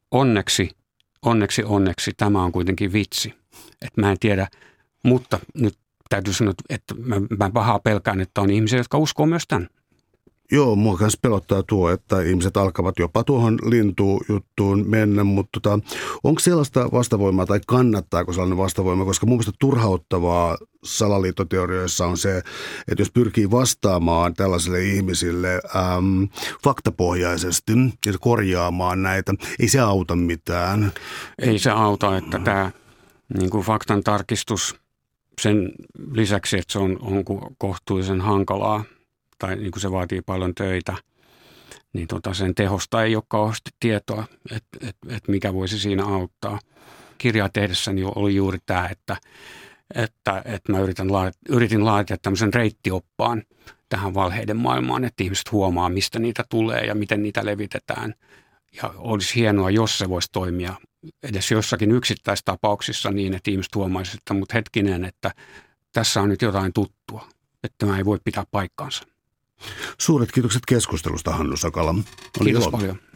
onneksi tämä on kuitenkin vitsi. Että mä en tiedä, mutta nyt täytyy sanoa, että mä pahaa pelkään, että on ihmisiä, jotka uskoo myös tämän. Joo, mua kanssa pelottaa tuo, että ihmiset alkavat jopa tuohon lintujuttuun mennä, mutta onko sellaista vastavoimaa tai kannattaako sellainen vastavoima, koska mun mielestä turhauttavaa salaliittoteorioissa on se, että jos pyrkii vastaamaan tällaisille ihmisille faktapohjaisesti ja korjaamaan näitä, ei se auta mitään. Ei se auta, että tämä niin kuin faktan tarkistus sen lisäksi, että se on kohtuullisen hankalaa, tai niin kuin se vaatii paljon töitä, niin sen tehosta ei ole kauheasti tietoa, että mikä voisi siinä auttaa. Kirjaa tehdessäni oli juuri tämä, että mä yritin laatia tämmöisen reittioppaan tähän valheiden maailmaan, että ihmiset huomaa, mistä niitä tulee ja miten niitä levitetään. Ja olisi hienoa, jos se voisi toimia edes jossakin yksittäistapauksissa niin, että ihmiset huomaisivat, että mut hetkinen, että tässä on nyt jotain tuttua, että tämä ei voi pitää paikkaansa. Suuret kiitokset keskustelusta, Hannu Sakala. Kiitos paljon.